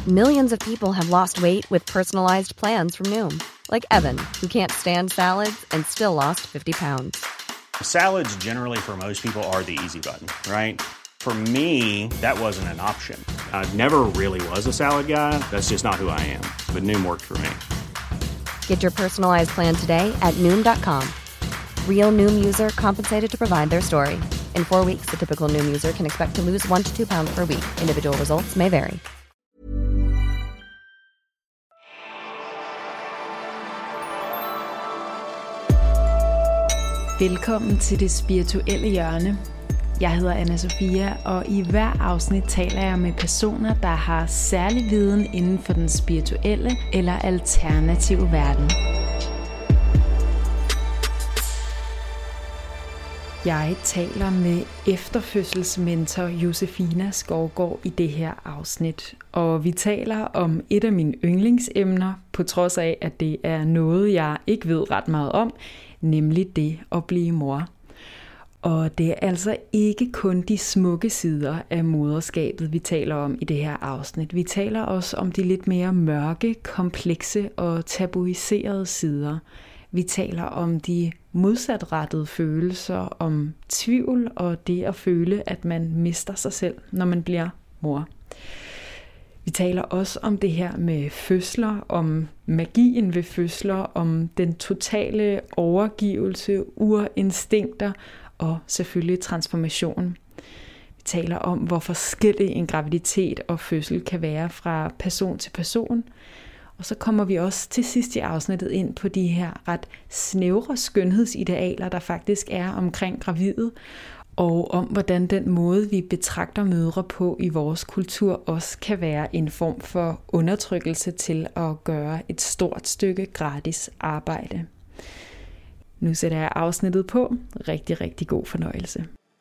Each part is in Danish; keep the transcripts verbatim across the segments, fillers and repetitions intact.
Millions of people have lost weight with personalized plans from Noom. Like Evan, who can't stand salads and still lost fifty pounds. Salads generally for most people are the easy button, right? For me, that wasn't an option. I never really was a salad guy. That's just not who I am. But Noom worked for me. Get your personalized plan today at Noom dot com. Real Noom user compensated to provide their story. In four weeks, the typical Noom user can expect to lose one to two pounds per week. Individual results may vary. Velkommen til Det Spirituelle Hjørne. Jeg hedder Anna Sofia, og i hver afsnit taler jeg med personer, der har særlig viden inden for den spirituelle eller alternative verden. Jeg taler med efterfødselsmentor Josefina Skovgaard i det her afsnit, og vi taler om et af mine yndlingsemner, på trods af, at det er noget, jeg ikke ved ret meget om, nemlig det at blive mor. Og det er altså ikke kun de smukke sider af moderskabet, vi taler om i det her afsnit. Vi taler også om de lidt mere mørke, komplekse og tabuiserede sider. Vi taler om de modsatrettede følelser, om tvivl og det at føle, at man mister sig selv, når man bliver mor. Vi taler også om det her med fødsler, om magien ved fødsler, om den totale overgivelse, urinstinkter og selvfølgelig transformation. Vi taler om, hvor forskellig en graviditet og fødsel kan være fra person til person. Og så kommer vi også til sidst i afsnittet ind på de her ret snævre skønhedsidealer, der faktisk er omkring gravide, og om hvordan den måde, vi betragter mødre på i vores kultur, også kan være en form for undertrykkelse til at gøre et stort stykke gratis arbejde. Nu sætter jeg afsnittet på. Rigtig, rigtig god fornøjelse.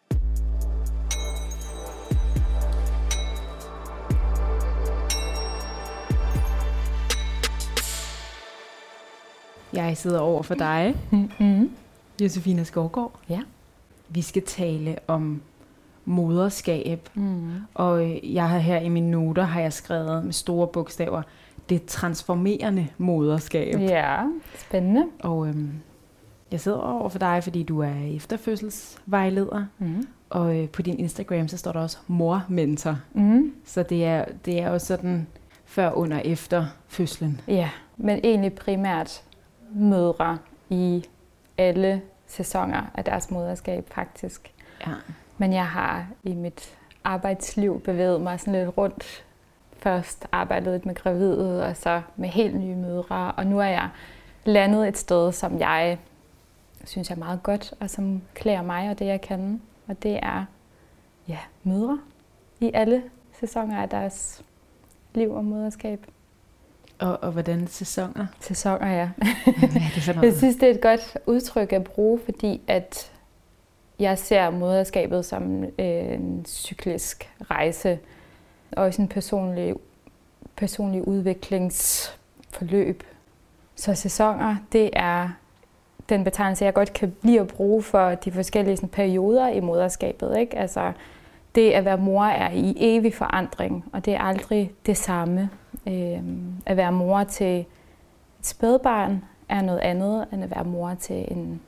Jeg sidder over for dig, mm-hmm. Josefina Skovgaard. Ja. Vi skal tale om moderskab, mm. og jeg har her i mine noter har jeg skrevet med store bogstaver det transformerende moderskab. Ja, spændende. Og øhm, jeg sidder over for dig, fordi du er efterfødselsvejleder, mm. og øh, på din Instagram så står der også mormentor. Mm. Så det er det er jo sådan før, under, efter fødslen. Ja, men egentlig primært mødre i alle sæsoner af deres moderskab faktisk. Ja. Men jeg har i mit arbejdsliv bevæget mig sådan lidt rundt. Først arbejdet lidt med gravide, og så med helt nye mødre. Og nu er jeg landet et sted, som jeg synes er meget godt, og som klæder mig og det, jeg kan. Og det er ja, mødre i alle sæsoner af deres liv og moderskab. Og, og hvordan sæsoner? Sæsoner, ja. Hvad er det for noget? Jeg synes, det er et godt udtryk at bruge, fordi at jeg ser moderskabet som en cyklisk rejse, og også en personlig, personlig udviklingsforløb. Så sæsoner, det er den betegnelse, jeg godt kan lide at bruge for de forskellige sådan, perioder i moderskabet. Ikke? Altså, det at være mor er i evig forandring, og det er aldrig det samme. Øhm, at være mor til et spædbarn er noget andet, end at være mor til en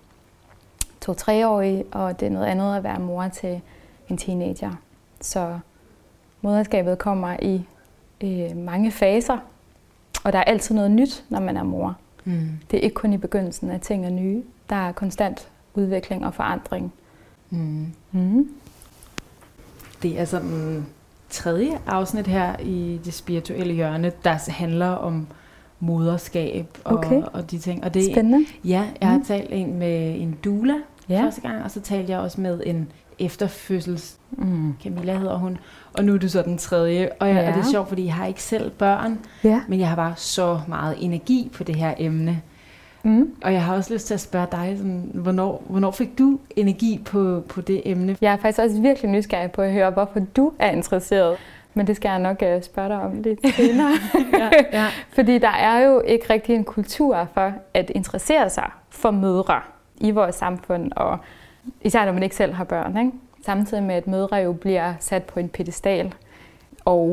to-treårig, og det er noget andet at være mor til en teenager. Så moderskabet kommer i øh, mange faser, og der er altid noget nyt, når man er mor. Mm. Det er ikke kun i begyndelsen, at ting er nye. Der er konstant udvikling og forandring. Mm. Mm. Det er sådan tredje afsnit her i Det Spirituelle Hjørne, der handler om moderskab og, okay. og de ting. Og det, spændende. Ja, jeg har mm. talt en med en doula ja. første gang, og så talte jeg også med en efterfødsels, mm. Camilla hedder hun, og nu er du så den tredje. Og, jeg, ja. og det er sjovt, fordi jeg har ikke selv børn, ja. men jeg har bare så meget energi på det her emne. Mm. Og jeg har også lyst til at spørge dig, sådan, hvornår, hvornår fik du energi på, på det emne? Jeg er faktisk også virkelig nysgerrig på at høre, hvorfor du er interesseret. Men det skal jeg nok uh, spørge dig om lidt senere. ja, ja. Fordi der er jo ikke rigtig en kultur for at interessere sig for mødre i vores samfund. Og især når man ikke selv har børn. Ikke? Samtidig med, at mødre jo bliver sat på en pedestal. Og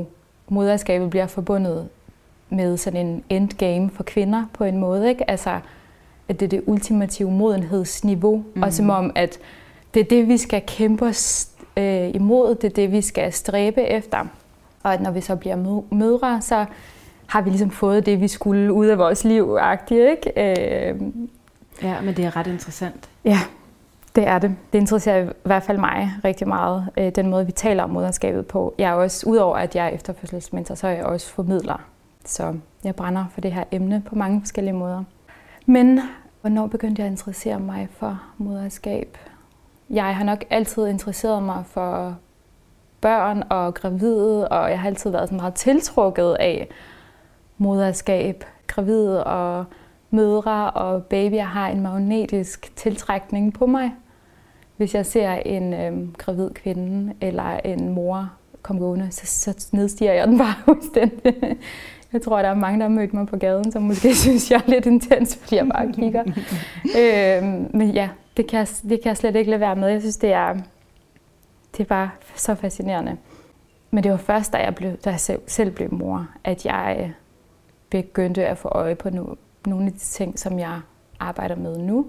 moderskabet bliver forbundet med sådan en endgame for kvinder på en måde, ikke? Altså, at det er det ultimative modenhedsniveau, mm. og som om, at det er det, vi skal kæmpe os øh, imod, det er det, vi skal stræbe efter. Og at når vi så bliver mødre, så har vi ligesom fået det, vi skulle ud af vores liv-agtigt, ikke? Øh, ja, men det er ret interessant. Ja, det er det. Det interesserer i hvert fald mig rigtig meget, øh, den måde, vi taler om moderskabet på. Jeg er også, udover at jeg er efterfødselsmentor, så er jeg også formidler. Så jeg brænder for det her emne på mange forskellige måder. Men hvornår begyndte jeg at interessere mig for moderskab? Jeg har nok altid interesseret mig for børn og gravide, og jeg har altid været sådan meget tiltrukket af moderskab, gravide og mødre og babyer har en magnetisk tiltrækning på mig. Hvis jeg ser en øhm, gravid kvinde eller en mor komme gående, så, så nedstiger jeg den bare fuldstændig. Jeg tror, der er mange, der har mødt mig på gaden, som måske synes, jeg er lidt intens, fordi jeg bare kigger. øhm, men ja, det kan, jeg, det kan jeg slet ikke lade være med. Jeg synes, det er, det er bare så fascinerende. Men det var først, da jeg, blev, da jeg selv, selv blev mor, at jeg begyndte at få øje på nu, nogle af de ting, som jeg arbejder med nu.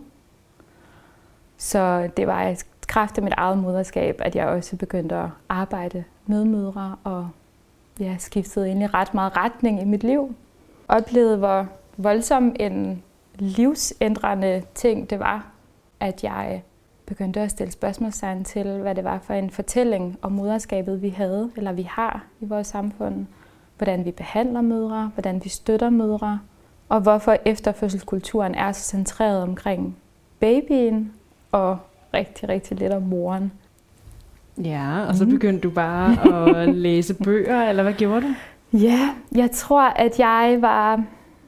Så det var i kraft af mit eget moderskab, at jeg også begyndte at arbejde med mødre og ja, skiftede egentlig ret meget retning i mit liv. Oplevede, hvor voldsom en livsændrende ting det var, at jeg begyndte at stille spørgsmålstegn til, hvad det var for en fortælling om moderskabet, vi havde, eller vi har i vores samfund. Hvordan vi behandler mødre, hvordan vi støtter mødre, og hvorfor efterfødselskulturen er så centreret omkring babyen og rigtig, rigtig lidt om moren. Ja, og så begyndte du bare at læse bøger, eller hvad gjorde du? Ja, jeg tror, at jeg var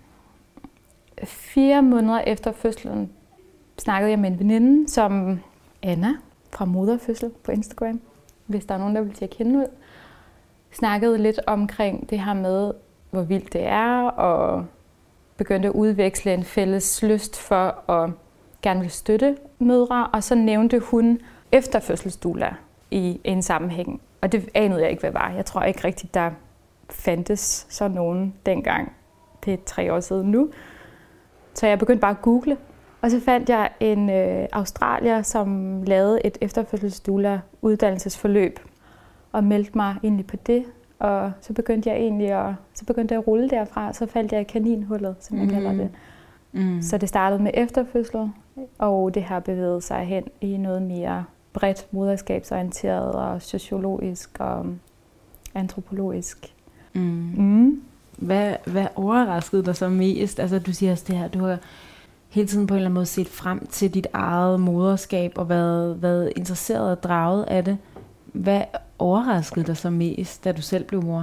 fire måneder efter fødslen, snakkede jeg med en veninde, som Anna fra Moderfødsel på Instagram, hvis der er nogen, der vil tjekke hende ud, snakkede lidt omkring det her med, hvor vildt det er, og begyndte at udveksle en fælles lyst for at gerne vil støtte mødre, og så nævnte hun efterfødselsdoula i en sammenhæng. Og det anede jeg ikke, hvad var. Jeg tror ikke rigtigt, der fandtes sådan nogen dengang. Det er tre år siden nu. Så jeg begyndte bare at google, og så fandt jeg en øh, australier, som lavede et efterfødselsdoula uddannelsesforløb, og meldte mig egentlig på det. Og så begyndte jeg egentlig at, så begyndte jeg at rulle derfra, og så faldt jeg i kaninhullet, som jeg mm. kalder det. Mm. Så det startede med efterfødsel, og det har bevæget sig hen i noget mere bredt moderskabsorienteret og sociologisk og antropologisk. Mm. Mm. Hvad, hvad overraskede dig så mest? Altså du siger også det her, du har hele tiden på en eller anden måde set frem til dit eget moderskab og været, været interesseret og draget af det. Hvad overraskede dig så mest, da du selv blev mor?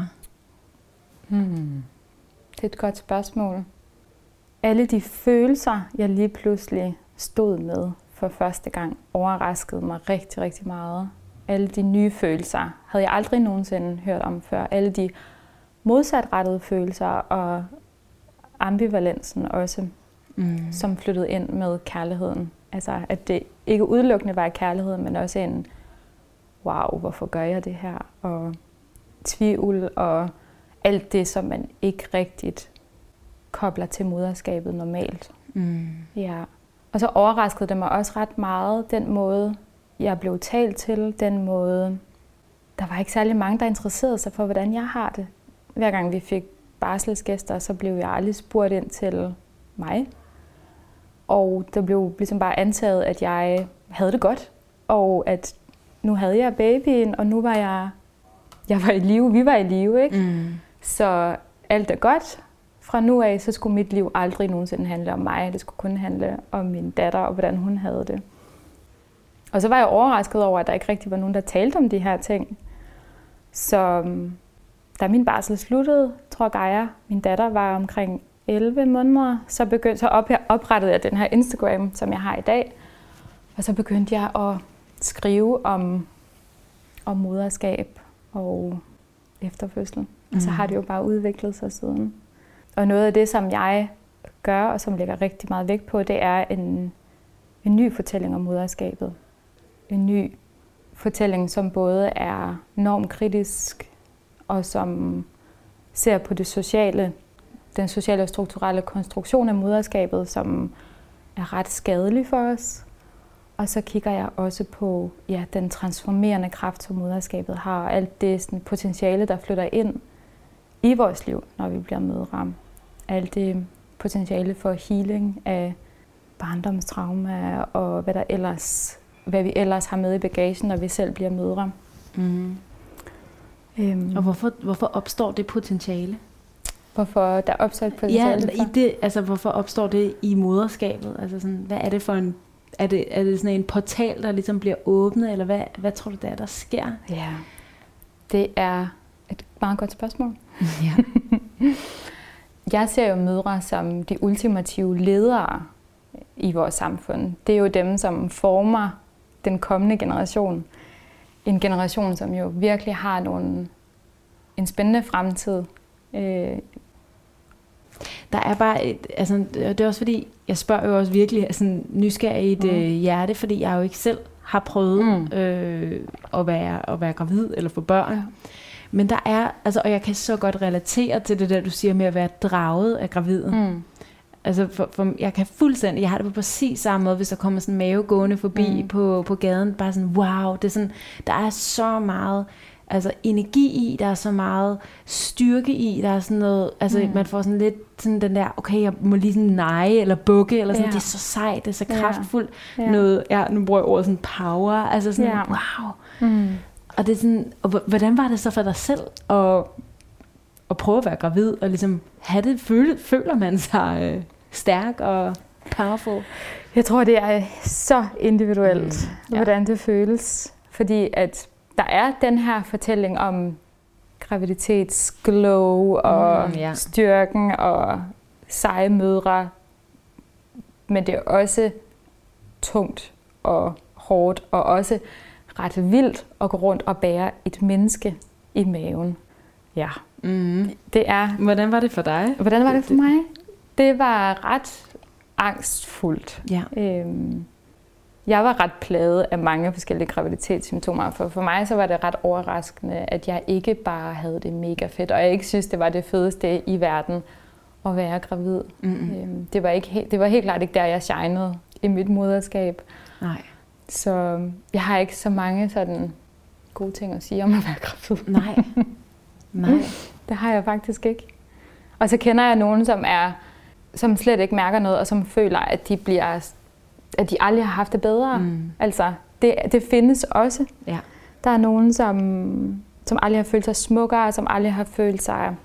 Hmm. Det er et godt spørgsmål. Alle de følelser, jeg lige pludselig stod med for første gang, overraskede mig rigtig, rigtig meget. Alle de nye følelser havde jeg aldrig nogensinde hørt om før. Alle de modsatrettede følelser og ambivalensen også, mm. som flyttede ind med kærligheden. Altså, at det ikke udelukkende var kærlighed, men også en wow, hvorfor gør jeg det her? Og tvivl og alt det, som man ikke rigtigt kobler til moderskabet normalt. Mm. Ja. Og så overraskede det mig også ret meget, den måde, jeg blev talt til, den måde, der var ikke særlig mange, der interesserede sig for, hvordan jeg har det. Hver gang vi fik barselsgæster, så blev jeg aldrig spurgt ind til mig. Og der blev ligesom bare antaget, at jeg havde det godt, og at nu havde jeg babyen, og nu var jeg, jeg var i live, vi var i live, ikke? Mm. Så alt er godt. Fra nu af, så skulle mit liv aldrig nogensinde handle om mig. Det skulle kun handle om min datter, og hvordan hun havde det. Og så var jeg overrasket over, at der ikke rigtig var nogen, der talte om de her ting. Så da min barsel sluttede, tror Gaia, min datter var omkring elleve måneder, så, begyndte, så op, oprettede jeg den her Instagram, som jeg har i dag. Og så begyndte jeg at skrive om, om moderskab og efterfødsel. Mm. Og så har det jo bare udviklet sig siden. Og noget af det, som jeg gør, og som lægger rigtig meget vægt på, det er en, en ny fortælling om moderskabet. En ny fortælling, som både er normkritisk, og som ser på det sociale, den sociale og strukturelle konstruktion af moderskabet, som er ret skadelig for os. Og så kigger jeg også på ja, den transformerende kraft, som moderskabet har, og alt det sådan, potentiale, der flytter ind i vores liv, når vi bliver mødre. Alt det potentiale for healing af barndomstrauma og hvad, der ellers, hvad vi ellers har med i bagagen, når vi selv bliver mødre. Mm. Øhm. Og hvorfor, hvorfor opstår det potentiale? Hvorfor der opstår et potentiale? Ja, i det, altså hvorfor opstår det i moderskabet? Altså sådan, hvad er det for en, er det, er det sådan en portal, der ligesom bliver åbnet, eller hvad, hvad tror du, der er, der sker? Ja, det er et meget godt spørgsmål. Ja. Jeg ser jo mødre som de ultimative ledere i vores samfund. Det er jo dem, som former den kommende generation. En generation, som jo virkelig har nogle, en spændende fremtid. Øh. Der er bare, et, altså det er også fordi, jeg spørger jo også virkelig sådan nysgerrig i et mm. hjerte, fordi jeg jo ikke selv har prøvet mm. øh, at, være, at være gravid eller få børn. Ja. Men der er, altså, og jeg kan så godt relatere til det der, du siger med at være draget af gravide. Mm. Altså, for, for jeg kan fuldstændig, jeg har det på præcis samme måde, hvis der kommer sådan en mave gående forbi mm. på, på gaden, bare sådan, wow, det er sådan, der er så meget, altså energi i, der er så meget styrke i, der er sådan noget, altså mm. man får sådan lidt sådan den der, okay, jeg må lige sådan neje eller bukke, eller sådan, ja. Det er så sejt, det er så kraftfuldt, ja. Noget, ja, nu bruger jeg ordet sådan power, altså sådan, ja. Wow. Mm. Og det er sådan, og hvordan var det så for dig selv at, at prøve at være gravid og ligesom have det, føle, føler man sig øh, stærk og powerful? Jeg tror, det er så individuelt, mm. ja. Hvordan det føles, fordi at der er den her fortælling om graviditetsglow og mm, ja. Styrken og seje mødre, men det er også tungt og hårdt og også ret vildt at gå rundt og bære et menneske i maven. Ja. Mm. Det er. Hvordan var det for dig? Hvordan var det for mig? Det var ret angstfuldt. Ja. Øhm, jeg var ret plaget af mange forskellige graviditetssymptomer. For for mig så var det ret overraskende, at jeg ikke bare havde det mega fedt, og jeg ikke synes, det var det fedeste i verden at være gravid. Mm-hmm. Øhm, det var ikke he- det var helt klart ikke der, jeg shinede i mit moderskab. Nej. Så jeg har ikke så mange sådan gode ting at sige om at være gravid. Nej. Nej. Det har jeg faktisk ikke. Og så kender jeg nogen, som er, som slet ikke mærker noget, og som føler, at de bliver, at de aldrig har haft det bedre. Mm. Altså, det, det findes også. Ja. Der er nogen, som, som aldrig har følt sig smukkere, som aldrig har følt sig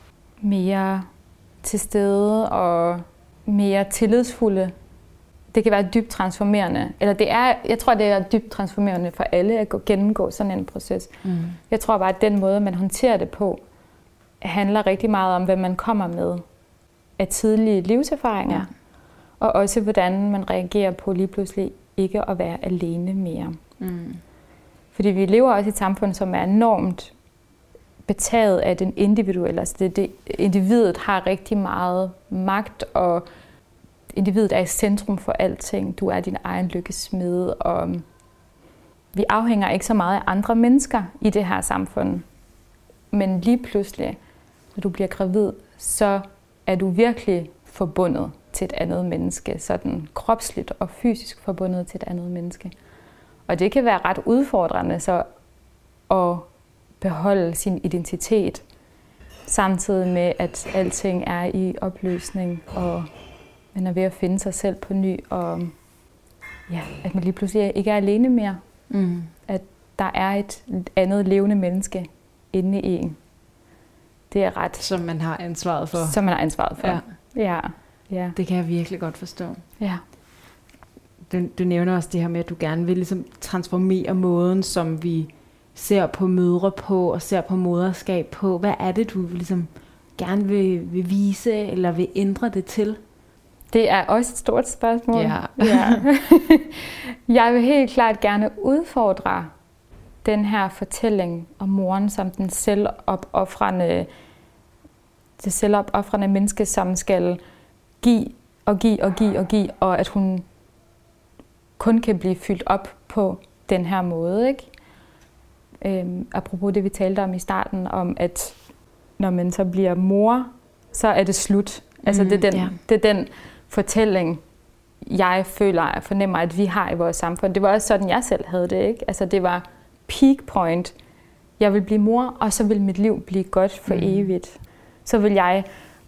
mere til stede og mere tillidsfulde. Det kan være dybt transformerende. Eller det er, jeg tror, det er dybt transformerende for alle at gå, gennemgå sådan en proces. Mm. Jeg tror bare, at den måde, man håndterer det på, handler rigtig meget om, hvad man kommer med af tidlige livserfaringer. Ja. Og også, hvordan man reagerer på lige pludselig ikke at være alene mere. Mm. Fordi vi lever også i et samfund, som er enormt betaget af den individuelle. Altså det, det, individet har rigtig meget magt, og individet er i centrum for alting. Du er din egen lykkesmed, og vi afhænger ikke så meget af andre mennesker i det her samfund. Men lige pludselig, når du bliver gravid, så er du virkelig forbundet til et andet menneske. Sådan kropsligt og fysisk forbundet til et andet menneske. Og det kan være ret udfordrende så at beholde sin identitet, samtidig med, at alting er i opløsning, og man er ved at finde sig selv på ny, og ja, at man lige pludselig ikke er alene mere. Mm. At der er et andet levende menneske inde i en. Det er ret. Som man har ansvaret for. Som man har ansvaret for. Ja. Ja. Ja. Det kan jeg virkelig godt forstå. Ja. Du, du nævner også det her med, at du gerne vil ligesom transformere måden, som vi ser på mødre på, og ser på moderskab på. Hvad er det, du ligesom gerne vil, vil vise, eller vil ændre det til? Det er også et stort spørgsmål. Ja. Ja. Jeg vil helt klart gerne udfordre den her fortælling om moren som den selvopoffrende, det selvopoffrende menneske, som skal give og give og give og give, og at hun kun kan blive fyldt op på den her måde, ikke? Øhm, apropos det, vi talte om i starten, om at når man så bliver mor, så er det slut. Altså, mm, det, er den, ja. det er den fortælling, jeg føler, jeg fornemmer, at vi har i vores samfund. Det var også sådan, jeg selv havde det, ikke? Altså, det var peak point. Jeg vil blive mor, og så vil mit liv blive godt for mm. evigt. Så vil jeg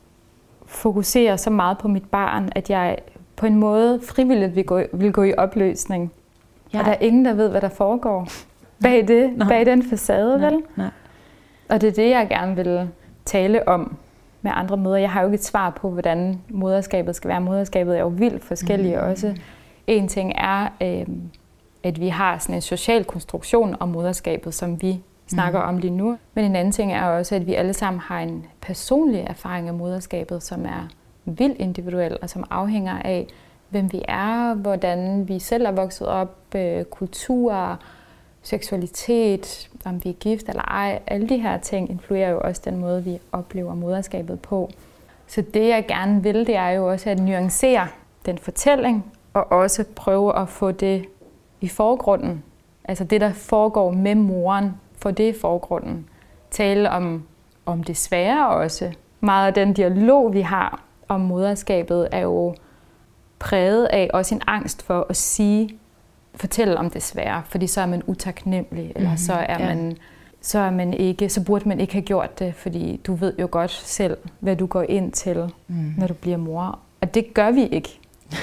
fokusere så meget på mit barn, at jeg på en måde frivilligt vil gå, vil gå i opløsning. Ja. Og der er ingen, der ved, hvad der foregår bag, det, bag den facade, nej, vel? Nej. Og det er det, jeg gerne vil tale om med andre mødre. Jeg har jo ikke et svar på, hvordan moderskabet skal være. Moderskabet er jo vildt forskellige mm. også. En ting er, øh, at vi har sådan en social konstruktion om moderskabet, som vi snakker mm. om lige nu. Men en anden ting er også, at vi alle sammen har en personlig erfaring af moderskabet, som er vildt individuel, og som afhænger af, hvem vi er, hvordan vi selv er vokset op, øh, kultur, seksualitet, om vi er gift eller ej. Alle de her ting influerer jo også den måde, vi oplever moderskabet på. Så det, jeg gerne vil, det er jo også at nuancere den fortælling, og også prøve at få det i forgrunden. Altså det, der foregår med moren, få det i forgrunden. Tale om, om det svære også. Meget af den dialog, vi har om moderskabet, er jo præget af også en angst for at sige, fortælle om det svære, fordi så er man utaknemmelig, eller mm-hmm. så er ja. man så er man ikke, så burde man ikke have gjort det, fordi du ved jo godt selv, hvad du går ind til, mm. når du bliver mor. Og det gør vi ikke.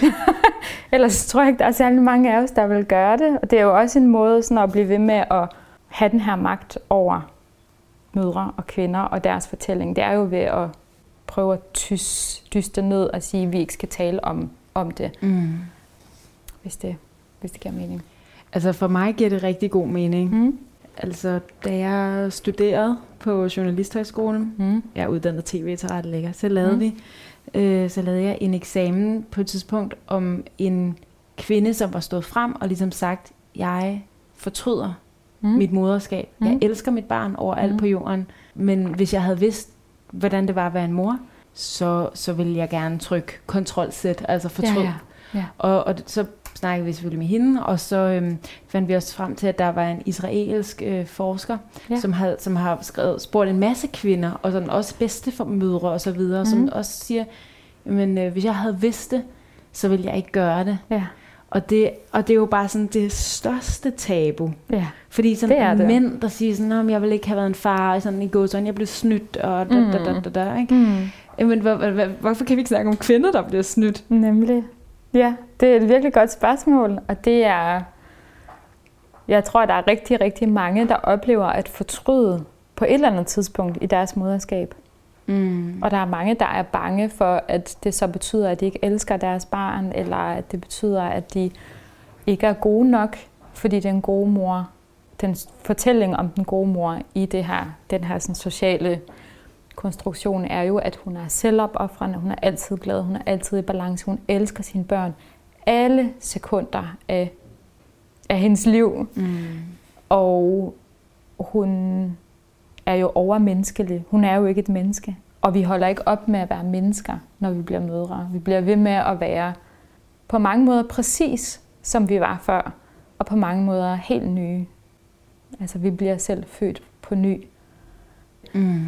Ellers tror jeg ikke, der er særlig mange af os, der vil gøre det. Og det er jo også en måde sådan at blive ved med at have den her magt over mødre og kvinder og deres fortælling. Det er jo ved at prøve at tys, dyste ned og sige, at vi ikke skal tale om, om det, mm. hvis det, hvis det giver mening. Altså for mig giver det rigtig god mening. Mm. Altså da jeg studerede på Journalisthøjskolen, mm. jeg er uddannet tv-tilrettelægger, så lavede mm. vi øh, så lavede jeg en eksamen på et tidspunkt om en kvinde, som var stået frem og ligesom sagt, jeg fortryder mm. mit moderskab. Mm. Jeg elsker mit barn overalt mm. på jorden, men hvis jeg havde vidst, hvordan det var at være en mor, så, så ville jeg gerne trykke kontrol-sæt, altså fortryd. Ja, ja. Ja. Og, og så snakkede vi selvfølgelig med hende, og så øhm, fandt vi også frem til, at der var en israelsk øh, forsker, ja. som, havde, som har skrevet, spurgt en masse kvinder, og sådan også bedsteforældre og så videre, mm-hmm. som også siger, men øh, hvis jeg havde vidst det, så ville jeg ikke gøre det. Ja. Og det, og det er jo bare sådan det største tabu. Ja. Fordi sådan det er det. Mænd, der siger sådan, jeg ville ikke have været en far, sådan i går sådan, jeg blev snydt, og da, da, da, da, da, ikke? Mm. Men hvor, hvor, hvorfor kan vi ikke snakke om kvinder, der bliver snydt? Nemlig. Ja, det er et virkelig godt spørgsmål, og det er, jeg tror, der er rigtig, rigtig mange, der oplever at fortryde på et eller andet tidspunkt i deres moderskab. Mm. Og der er mange, der er bange for, at det så betyder, at de ikke elsker deres barn, eller at det betyder, at de ikke er gode nok, fordi den gode mor, den fortælling om den gode mor i det her, den her sådan, sociale konstruktion er jo, at hun er selvopofrende, hun er altid glad, hun er altid i balance, hun elsker sine børn alle sekunder af, af hendes liv. Mm. Og hun er jo overmenneskelig. Hun er jo ikke et menneske. Og vi holder ikke op med at være mennesker, når vi bliver mødre. Vi bliver ved med at være på mange måder præcis, som vi var før, og på mange måder helt nye. Altså, vi bliver selv født på ny. Mm.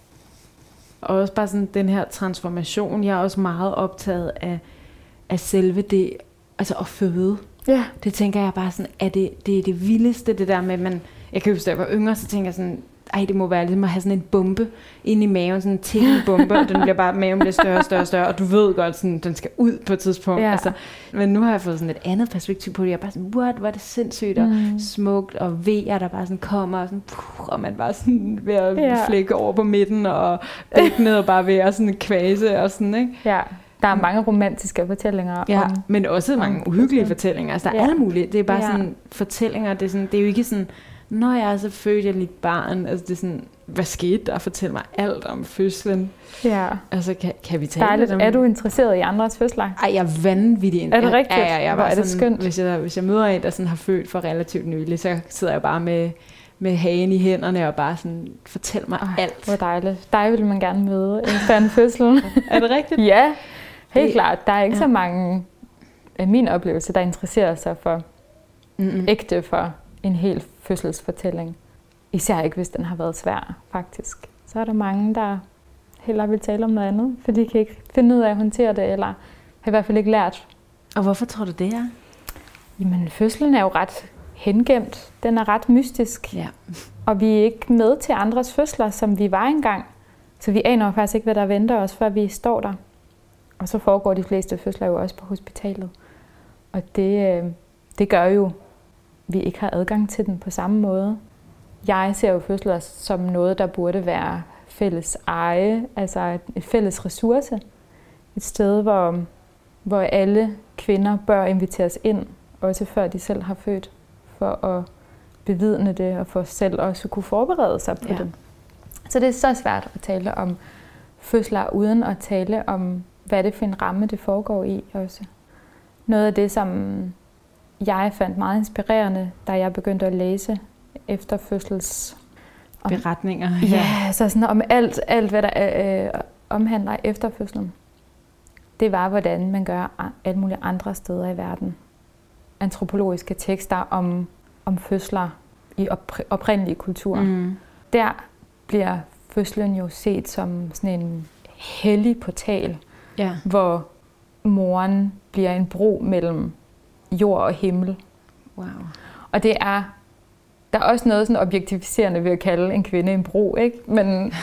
Og også bare sådan den her transformation. Jeg er også meget optaget af, af selve det, altså at føde. Ja. Det tænker jeg bare sådan, at det, det er det vildeste, det der med, man, jeg kan huske, da jeg var yngre, så tænker jeg sådan, ej, det må være ligesom at have sådan en bombe inde i maven, sådan en tikkende bombe, og den bliver bare, maven bliver større og større og større, og du ved godt, sådan, den skal ud på et tidspunkt. Ja. Altså, men nu har jeg fået sådan et andet perspektiv på det. Jeg er bare sådan, what, hvor er det sindssygt og mm. smukt, og vejer, der bare sådan kommer, og, sådan, puh, og man bare sådan ved at ja. flække over på midten, og bækkenet, og bare ved at sådan kvase, og sådan, ikke? Ja. Der er mange romantiske fortællinger. Ja, om, men også mange uhyggelige fortællinger. Altså, der er ja. alle mulige. Det er bare ja. sådan fortællinger, det er, sådan, det er jo ikke sådan, når jeg er så født jeg lidt barn, altså det er sådan, hvad skete der? Fortæl mig alt om fødslen. Ja. Altså, kan, kan vi tale Dejligt. lidt om... Er du interesseret i andres fødsler? Ej, jeg er vanvittig. Er det rigtigt? Ja, ja, jeg Hvor er det sådan, skønt. Hvis jeg, hvis jeg møder en, der sådan har født for relativt nylig, så sidder jeg bare med, med hagen i hænderne og bare sådan, fortæl mig Ej, alt. Hvor dejligt. Dig vil man gerne møde efter en fødsel. Er det rigtigt? Ja, helt det, klart. Der er ikke ja. så mange af min oplevelse, der interesserer sig for Mm-mm. ægte for en hel fødselsfortælling. Især ikke, hvis den har været svær, faktisk. Så er der mange, der hellere vil tale om noget andet, for de kan ikke finde ud af at håndtere det, eller har i hvert fald ikke lært. Og hvorfor tror du det er? Jamen, fødslen er jo ret hengemt. Den er ret mystisk. Ja. Og vi er ikke med til andres fødsler, som vi var engang. Så vi aner faktisk ikke, hvad der venter os, før vi står der. Og så foregår de fleste fødsler jo også på hospitalet. Og det, det gør jo, at vi ikke har adgang til den på samme måde. Jeg ser jo fødsler som noget, der burde være fælles eje, altså et fælles ressource. Et sted, hvor, hvor alle kvinder bør inviteres ind, også før de selv har født, for at bevidne det og for selv også at kunne forberede sig på ja. det. Så det er så svært at tale om fødsler, uden at tale om, hvad det for en ramme, det foregår i også. Noget af det, som jeg fandt meget inspirerende, da jeg begyndte at læse efter fødsels... Om, beretninger. Ja, ja, så sådan om alt, alt hvad der øh, omhandler efter fødslen. Det var, hvordan man gør alle mulige andre steder i verden. Antropologiske tekster om, om fødsler i op- oprindelige kulturer. Mm. Der bliver fødslen jo set som sådan en hellig portal, ja. hvor moren bliver en bro mellem jord og himmel. Wow. Og det er, der er også noget sådan objektificerende ved at kalde en kvinde en bro, ikke? Men,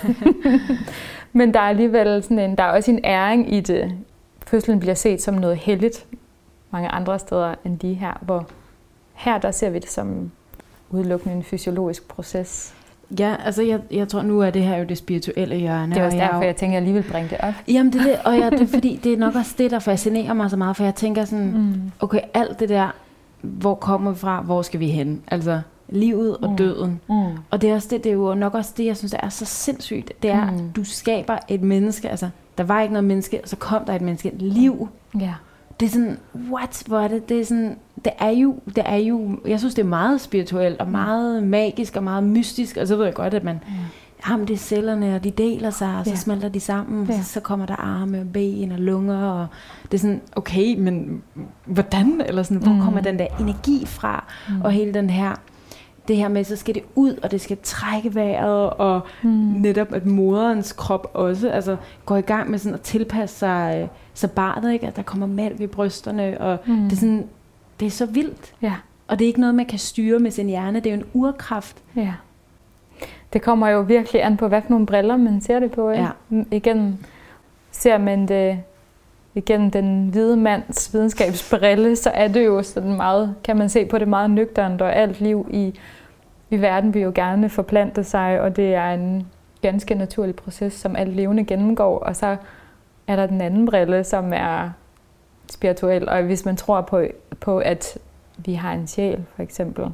men der er alligevel sådan en, der er også en æring i det. Fødslen bliver set som noget helligt mange andre steder end de her, hvor her der ser vi det som udelukkende en fysiologisk proces. Ja, altså jeg, jeg tror nu er det her jo det spirituelle hjørne. Det er også derfor, jeg, jeg tænker, at jeg lige vil bringe det op. Jamen det er det, og jeg, det er fordi, det er nok også det, der fascinerer mig så meget, for jeg tænker sådan, mm. okay, alt det der, hvor kommer vi fra, hvor skal vi hen? Altså livet og mm. døden. Mm. Og det er også det, det er jo nok også det, jeg synes er så sindssygt. Det er, mm. at du skaber et menneske, altså der var ikke noget menneske, og så kom der et menneske, liv. Ja. Det er sådan, what, hvor er det? Det er sådan, det er jo, det er jo, jeg synes, det er meget spirituelt, og meget magisk, og meget mystisk, og så ved jeg godt, at man, mm. jamen det er cellerne, og de deler sig, og så ja. smelter de sammen, ja. og så, så kommer der arme og ben og lunger, og det er sådan, okay, men hvordan, eller sådan, hvor mm. kommer den der energi fra, mm. og hele den her, det her med, så skal det ud, og det skal trække vejret, og mm. netop at moderens krop også, altså går i gang med sådan at tilpasse sig, så barnet, ikke, at der kommer mælk i brysterne, og mm. det er sådan, det er så vildt. Ja. Og det er ikke noget, man kan styre med sin hjerne, det er jo en urkraft. Ja. Det kommer jo virkelig an på, hvad for nogle briller man ser det på, ikke? Ja. Igen ser man det igennem den hvide mands videnskabsbrille, så er det jo sådan meget, kan man se på det meget nøgternt, og alt liv i, i verden vil jo gerne forplante sig, og det er en ganske naturlig proces, som alt levende gennemgår, og så er der den anden brille, som er spirituel, og hvis man tror på, på at vi har en sjæl, for eksempel,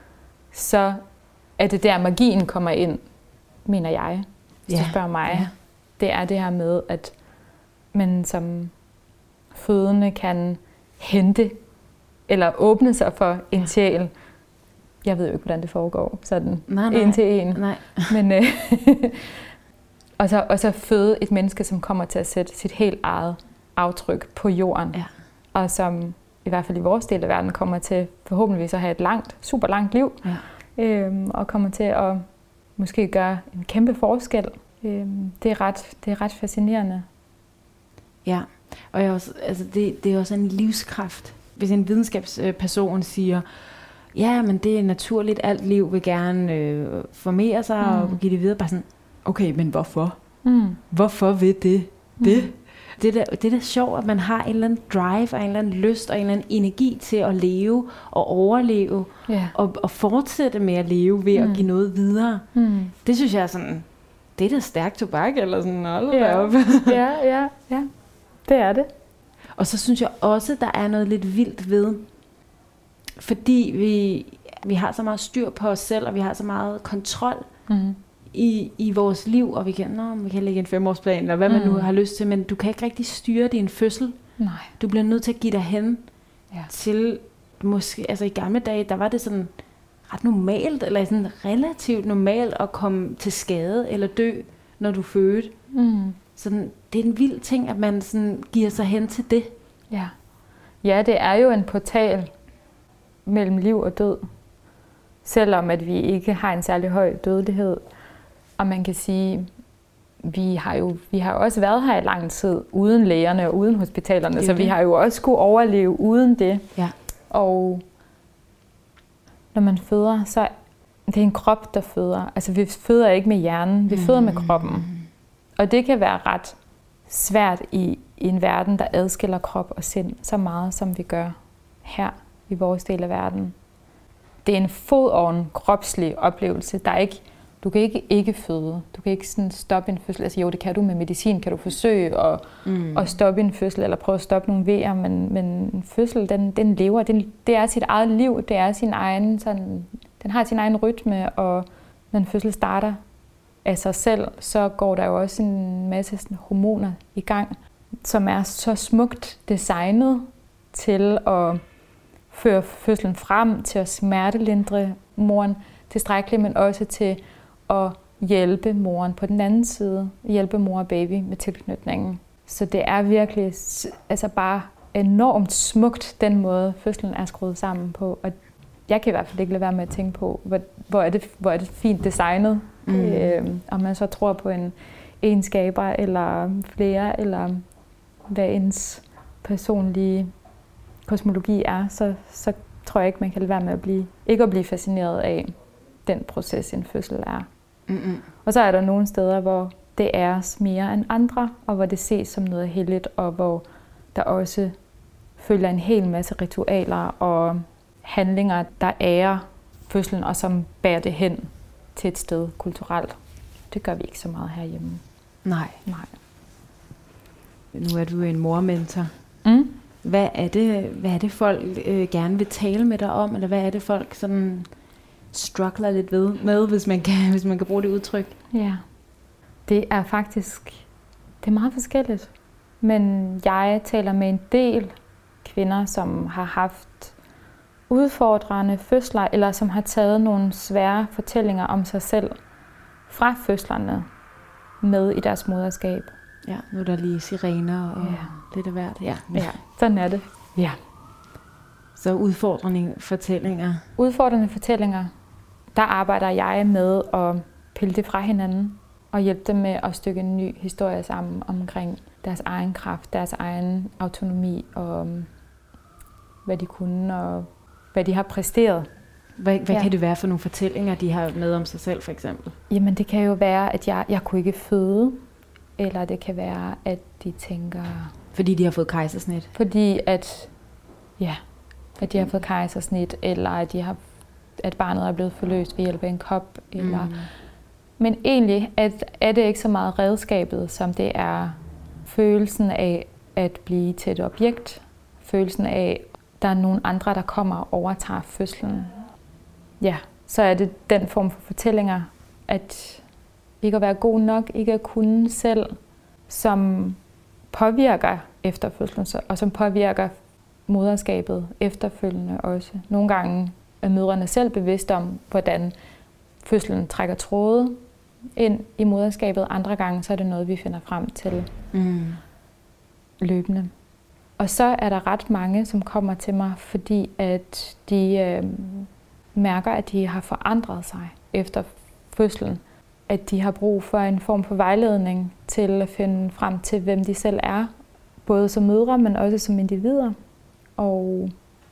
så er det der magien kommer ind, mener jeg, hvis ja. du spørger mig. Ja. Det er det her med, at man som fødende kan hente eller åbne sig for en sjæl. Jeg ved jo ikke, hvordan det foregår, sådan nej, nej. en til en. Nej. Men, øh, og, så, og så føde et menneske, som kommer til at sætte sit helt eget aftryk på jorden. Ja. Og som i hvert fald i vores del af verden kommer til forhåbentligvis at have et langt, super langt liv. Ja. Øhm, og kommer til at måske gøre en kæmpe forskel. Øhm, det, er ret, det er ret fascinerende. Ja, og jeg også, altså det, det er også en livskraft. Hvis en videnskabsperson siger, ja, men det er naturligt, alt liv vil gerne øh, formere sig mm. og give det videre, bare sådan, okay, men hvorfor? Mm. Hvorfor vil det det? Mm. Det er, da, det er da sjovt, at man har en eller anden drive, og en eller anden lyst, og en eller anden energi til at leve og overleve, yeah. og, og fortsætte med at leve ved mm. at give noget videre. Mm. Det synes jeg er sådan, det er da stærkt tobak, eller sådan, hold ja. op. ja, ja, ja, det er det. Og så synes jeg også, der er noget lidt vildt ved, fordi vi, vi har så meget styr på os selv, og vi har så meget kontrol mm. i, i vores liv, og vi kan, nå, vi kan lægge en femårsplan, eller hvad mm. man nu har lyst til, men du kan ikke rigtig styre din fødsel. Nej. Du bliver nødt til at give dig hen ja. til, måske, altså i gamle dage, der var det sådan ret normalt, eller sådan relativt normalt at komme til skade eller dø, når du fødte. Mm. Sådan, det er en vild ting, at man sådan giver sig hen til det. Ja. Ja, det er jo en portal mellem liv og død. Selvom at vi ikke har en særlig høj dødelighed. Og man kan sige, vi har jo vi har også været her i lang tid uden lægerne og uden hospitalerne, så det. Vi har jo også skulle overleve uden det. Ja. Og når man føder, så det er en krop, der føder. Altså vi føder ikke med hjernen, vi føder med kroppen. Og det kan være ret svært i, i en verden, der adskiller krop og sind så meget, som vi gør her i vores del af verden. Det er en fodovn kropslig oplevelse. Der er ikke, du kan ikke ikke føde. Du kan ikke sådan stoppe en fødsel. Altså jo, det kan du med medicin. Kan du forsøge at, mm. at stoppe en fødsel, eller prøve at stoppe nogle vejer, men, men en fødsel, den, den lever. Den, det er sit eget liv. Det er sin egen, sådan, den har sin egen rytme, og når en fødsel starter af sig selv, så går der jo også en masse sådan, hormoner i gang, som er så smukt designet til at føre fødslen frem, til at smertelindre moren tilstrækkeligt, men også til at hjælpe moren på den anden side, hjælpe mor og baby med tilknytningen. Så det er virkelig altså bare enormt smukt, den måde fødslen er skruet sammen på. Og jeg kan i hvert fald ikke lade være med at tænke på, hvor, hvor, er, det, hvor er det fint designet. Mm. Øh, om man så tror på en egenskaber, eller flere, eller hvad ens personlige kosmologi er, så, så tror jeg ikke, man kan lade være med at blive, ikke at blive fascineret af den proces, en fødsel er. Mm-mm. Og så er der nogle steder, hvor det er mere end andre, og hvor det ses som noget helligt, og hvor der også følger en hel masse ritualer og handlinger, der ærer fødslen, og som bærer det hen til et sted kulturelt. Det gør vi ikke så meget herhjemme. Nej. Nej. Nu er du en mormentor. Mm. Hvad er det, hvad er det folk øh, gerne vil tale med dig om, eller hvad er det folk sådan struggler lidt ved med, hvis man kan, hvis man kan bruge det udtryk? Ja, det er faktisk det er meget forskelligt. Men jeg taler med en del kvinder, som har haft udfordrende fødsler, eller som har taget nogle svære fortællinger om sig selv fra fødslerne med i deres moderskab. Ja, nu er der lige sirener og ja. lidt af hvert. Ja. ja, sådan er det. Ja. Så udfordrende fortællinger. Udfordrende fortællinger. Der arbejder jeg med at pille det fra hinanden og hjælpe dem med at stykke en ny historie sammen omkring deres egen kraft, deres egen autonomi og hvad de kunne og hvad de har præsteret. Hvad, hvad ja. kan det være for nogle fortællinger, de har med om sig selv, for eksempel? Jamen, det kan jo være, at jeg, jeg kunne ikke føde, eller det kan være, at de tænker... Fordi de har fået kejsersnit? Fordi at, ja, at de har fået kejsersnit, eller at, de har, at barnet er blevet forløst ved hjælp af en kop. Eller... Mm. Men egentlig at, er det ikke så meget redskabet, som det er følelsen af at blive til et objekt. Følelsen af, at der er nogle andre, der kommer og overtager fødslen. Ja, så er det den form for fortællinger, at ikke at være god nok, ikke at kunne selv, som påvirker efter fødslen, og som påvirker moderskabet efterfølgende også. Nogle gange er mødrene selv bevidste om, hvordan fødslen trækker tråde ind i moderskabet. Andre gange så er det noget, vi finder frem til mm. løbende. Og så er der ret mange, som kommer til mig, fordi at de øh, mærker, at de har forandret sig efter fødslen. At de har brug for en form for vejledning til at finde frem til, hvem de selv er. Både som mødre, men også som individer. Og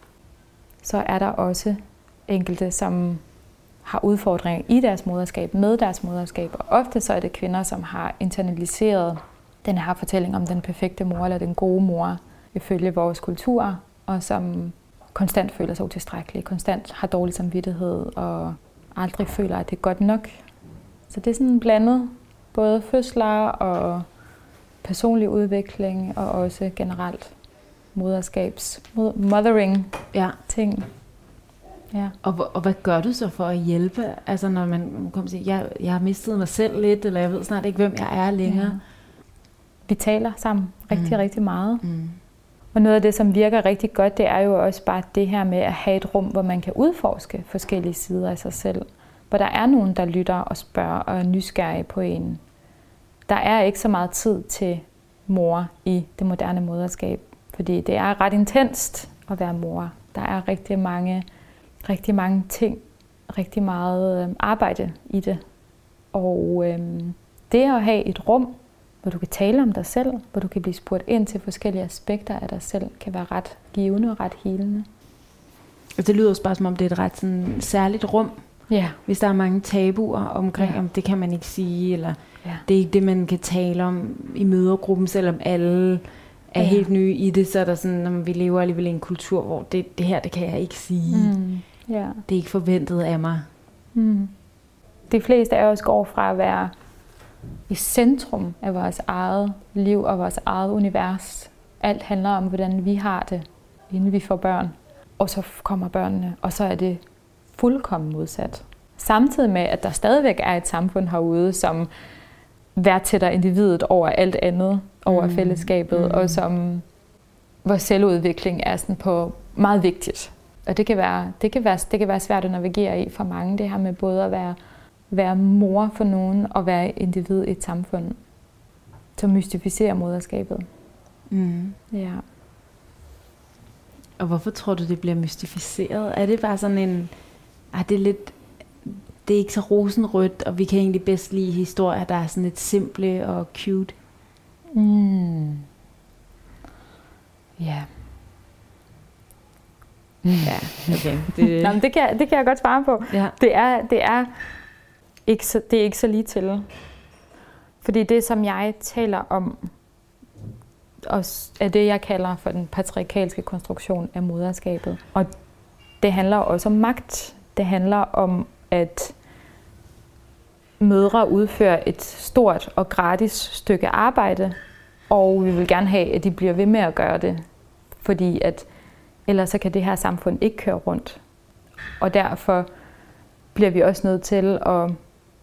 så er der også enkelte, som har udfordringer i deres moderskab, med deres moderskab. Og ofte så er det kvinder, som har internaliseret den her fortælling om den perfekte mor, eller den gode mor, ifølge vores kultur, og som konstant føler sig utilstrækkelig, konstant har dårlig samvittighed, og aldrig føler, at det er godt nok. Så det er sådan blandet, både fødsler og personlig udvikling, og også generelt moderskabs, mothering ja. ting. Ja. Og, og hvad gør du så for at hjælpe? Altså når man kommer og siger, jeg, jeg har mistet mig selv lidt, eller jeg ved snart ikke, hvem jeg er længere. Ja. Vi taler sammen rigtig, mm. rigtig meget. Mm. Og noget af det, som virker rigtig godt, det er jo også bare det her med at have et rum, hvor man kan udforske forskellige sider af sig selv. Hvor der er nogen, der lytter og spørger og er nysgerrige på en. Der er ikke så meget tid til mor i det moderne moderskab, fordi det er ret intenst at være mor. Der er rigtig mange, rigtig mange ting, rigtig meget arbejde i det. Og øhm, det at have et rum, hvor du kan tale om dig selv, hvor du kan blive spurgt ind til forskellige aspekter af dig selv, kan være ret givende og ret helende. Og det lyder også bare som om, det er et ret sådan, særligt rum. Ja. Hvis der er mange tabuer omkring, Ja. om det kan man ikke sige, eller Ja. det er ikke det, man kan tale om i mødergruppen, selvom alle er Ja. helt nye i det, så er der sådan, når vi lever alligevel i en kultur, hvor det, det her, det kan jeg ikke sige. Mm. Ja. Det er ikke forventet af mig. Mm. De fleste af os går fra at være i centrum af vores eget liv og vores eget univers. Alt handler om, hvordan vi har det, inden vi får børn. Og så kommer børnene, og så er det fuldkommen modsat. Samtidig med, at der stadigvæk er et samfund herude, som værdsætter individet over alt andet, over mm. fællesskabet, mm. og som hvor selvudvikling er sådan på meget vigtigt. Og det kan være, det kan være, det kan være svært at navigere i for mange, det her med både at være, være mor for nogen og være individ i et samfund, som mystificerer moderskabet. Mm. Ja. Og hvorfor tror du, det bliver mystificeret? Er det bare sådan en... Ah, det er lidt... Det er ikke så rosenrødt, og vi kan egentlig bedst lide historier, der er sådan lidt simple og cute. Mm. Ja. Ja, okay. Det... Nå, men det, kan, det kan jeg godt svare på. Ja. Det er, det er ikke så, det er ikke så lige til. Fordi det, som jeg taler om, er det, jeg kalder for den patriarkalske konstruktion af moderskabet. Og det handler også om magt. Det handler om, at mødre udfører et stort og gratis stykke arbejde, og vi vil gerne have, at de bliver ved med at gøre det, fordi at ellers så kan det her samfund ikke køre rundt. Og derfor bliver vi også nødt til at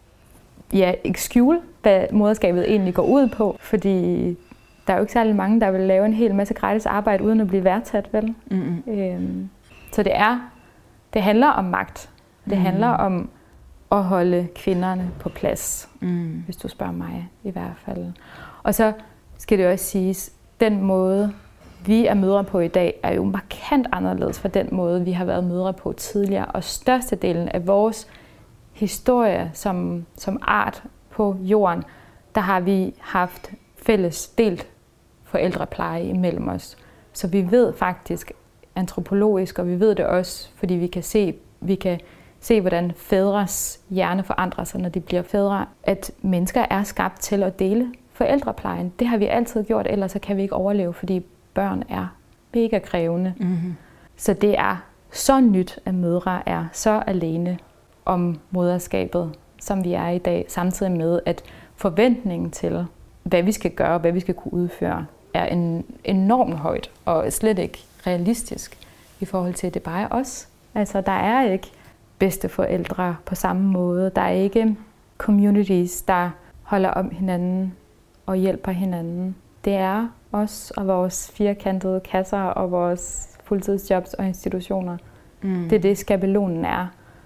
ja, ikke skjule, hvad moderskabet egentlig går ud på, fordi der er jo ikke særlig mange, der vil lave en hel masse gratis arbejde uden at blive værdsat, vel? Mm-hmm. Øhm, så det er, det handler om magt. Det mm. handler om at holde kvinderne på plads, mm. hvis du spørger mig i hvert fald. Og så skal det også siges, den måde, vi er mødre på i dag, er jo markant anderledes fra den måde, vi har været mødre på tidligere. Og størstedelen af vores historie som, som art på jorden, der har vi haft fælles delt forældrepleje imellem os. Så vi ved faktisk antropologisk, og vi ved det også, fordi vi kan se, vi kan se, hvordan fædres hjerne forandrer sig, når de bliver fædre, at mennesker er skabt til at dele forældreplejen. Det har vi altid gjort, ellers så kan vi ikke overleve, fordi børn er mega krævende. Mm-hmm. Så det er så nyt, at mødre er så alene om moderskabet, som vi er i dag, samtidig med, at forventningen til, hvad vi skal gøre, hvad vi skal kunne udføre, er en enormt højt og slet ikke realistisk i forhold til, at det bare er os. Altså, der er ikke bedsteforældre på samme måde. Der er ikke communities, der holder om hinanden og hjælper hinanden. Det er os og vores firkantede kasser og vores fuldtidsjobs og institutioner. Mm. Det er det, skabelonen er.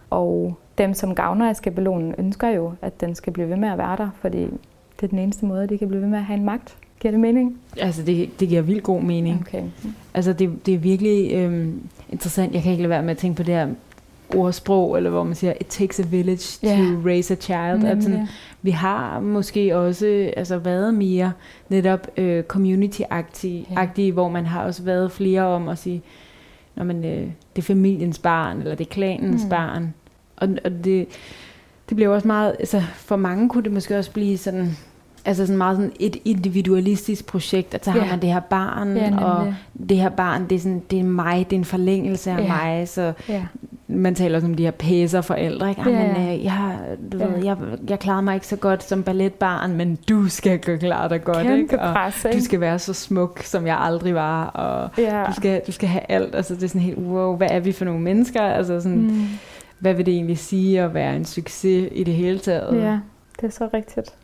Og dem, som gavner af skabelonen, ønsker jo, at den skal blive ved med at være der, fordi det er den eneste måde, de kan blive ved med at have en magt. Giver det mening? Altså, det, det giver vildt god mening. Okay. Altså, det, det er virkelig øhm, interessant. Jeg kan ikke lade være med at tænke på det her ordsprog, eller hvor man siger, it takes a village to yeah. raise a child. Mm, altså, yeah. Vi har måske også altså, været mere netop øh, community-agtige, yeah. hvor man har også været flere om at sige, når man, øh, det er familiens barn, eller det er klanens mm. barn. Og, og det, det bliver også meget, altså for mange kunne det måske også blive sådan, altså sådan meget sådan et individualistisk projekt, at så yeah. har man det her barn, yeah, og det her barn, det er, sådan, det er mig, det er en forlængelse af yeah. mig, så yeah. man taler også om de her pæserforældre, ikke? Yeah. Men, øh, jeg, du yeah. ved, jeg, jeg klarer mig ikke så godt som balletbarn, men du skal klare dig godt, kæmpe ikke? Og pres, ikke? Du skal være så smuk, som jeg aldrig var, og yeah. du, skal, du skal have alt, altså det er sådan helt, wow, hvad er vi for nogle mennesker, altså sådan, mm. hvad vil det egentlig sige at være en succes i det hele taget? Ja, det er så rigtigt.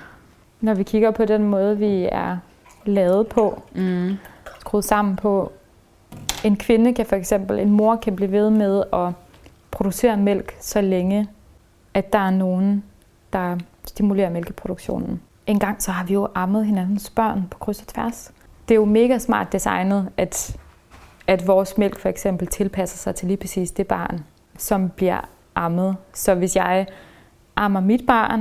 Når vi kigger på den måde, vi er lavet på, mm. skruet sammen på, en kvinde kan for eksempel, en mor kan blive ved med at producere mælk, så længe, at der er nogen, der stimulerer mælkeproduktionen. En gang så har vi jo ammet hinandens børn på kryds og tværs. Det er jo mega smart designet, at, at vores mælk for eksempel tilpasser sig til lige præcis det barn, som bliver ammet. Så hvis jeg ammer mit barn,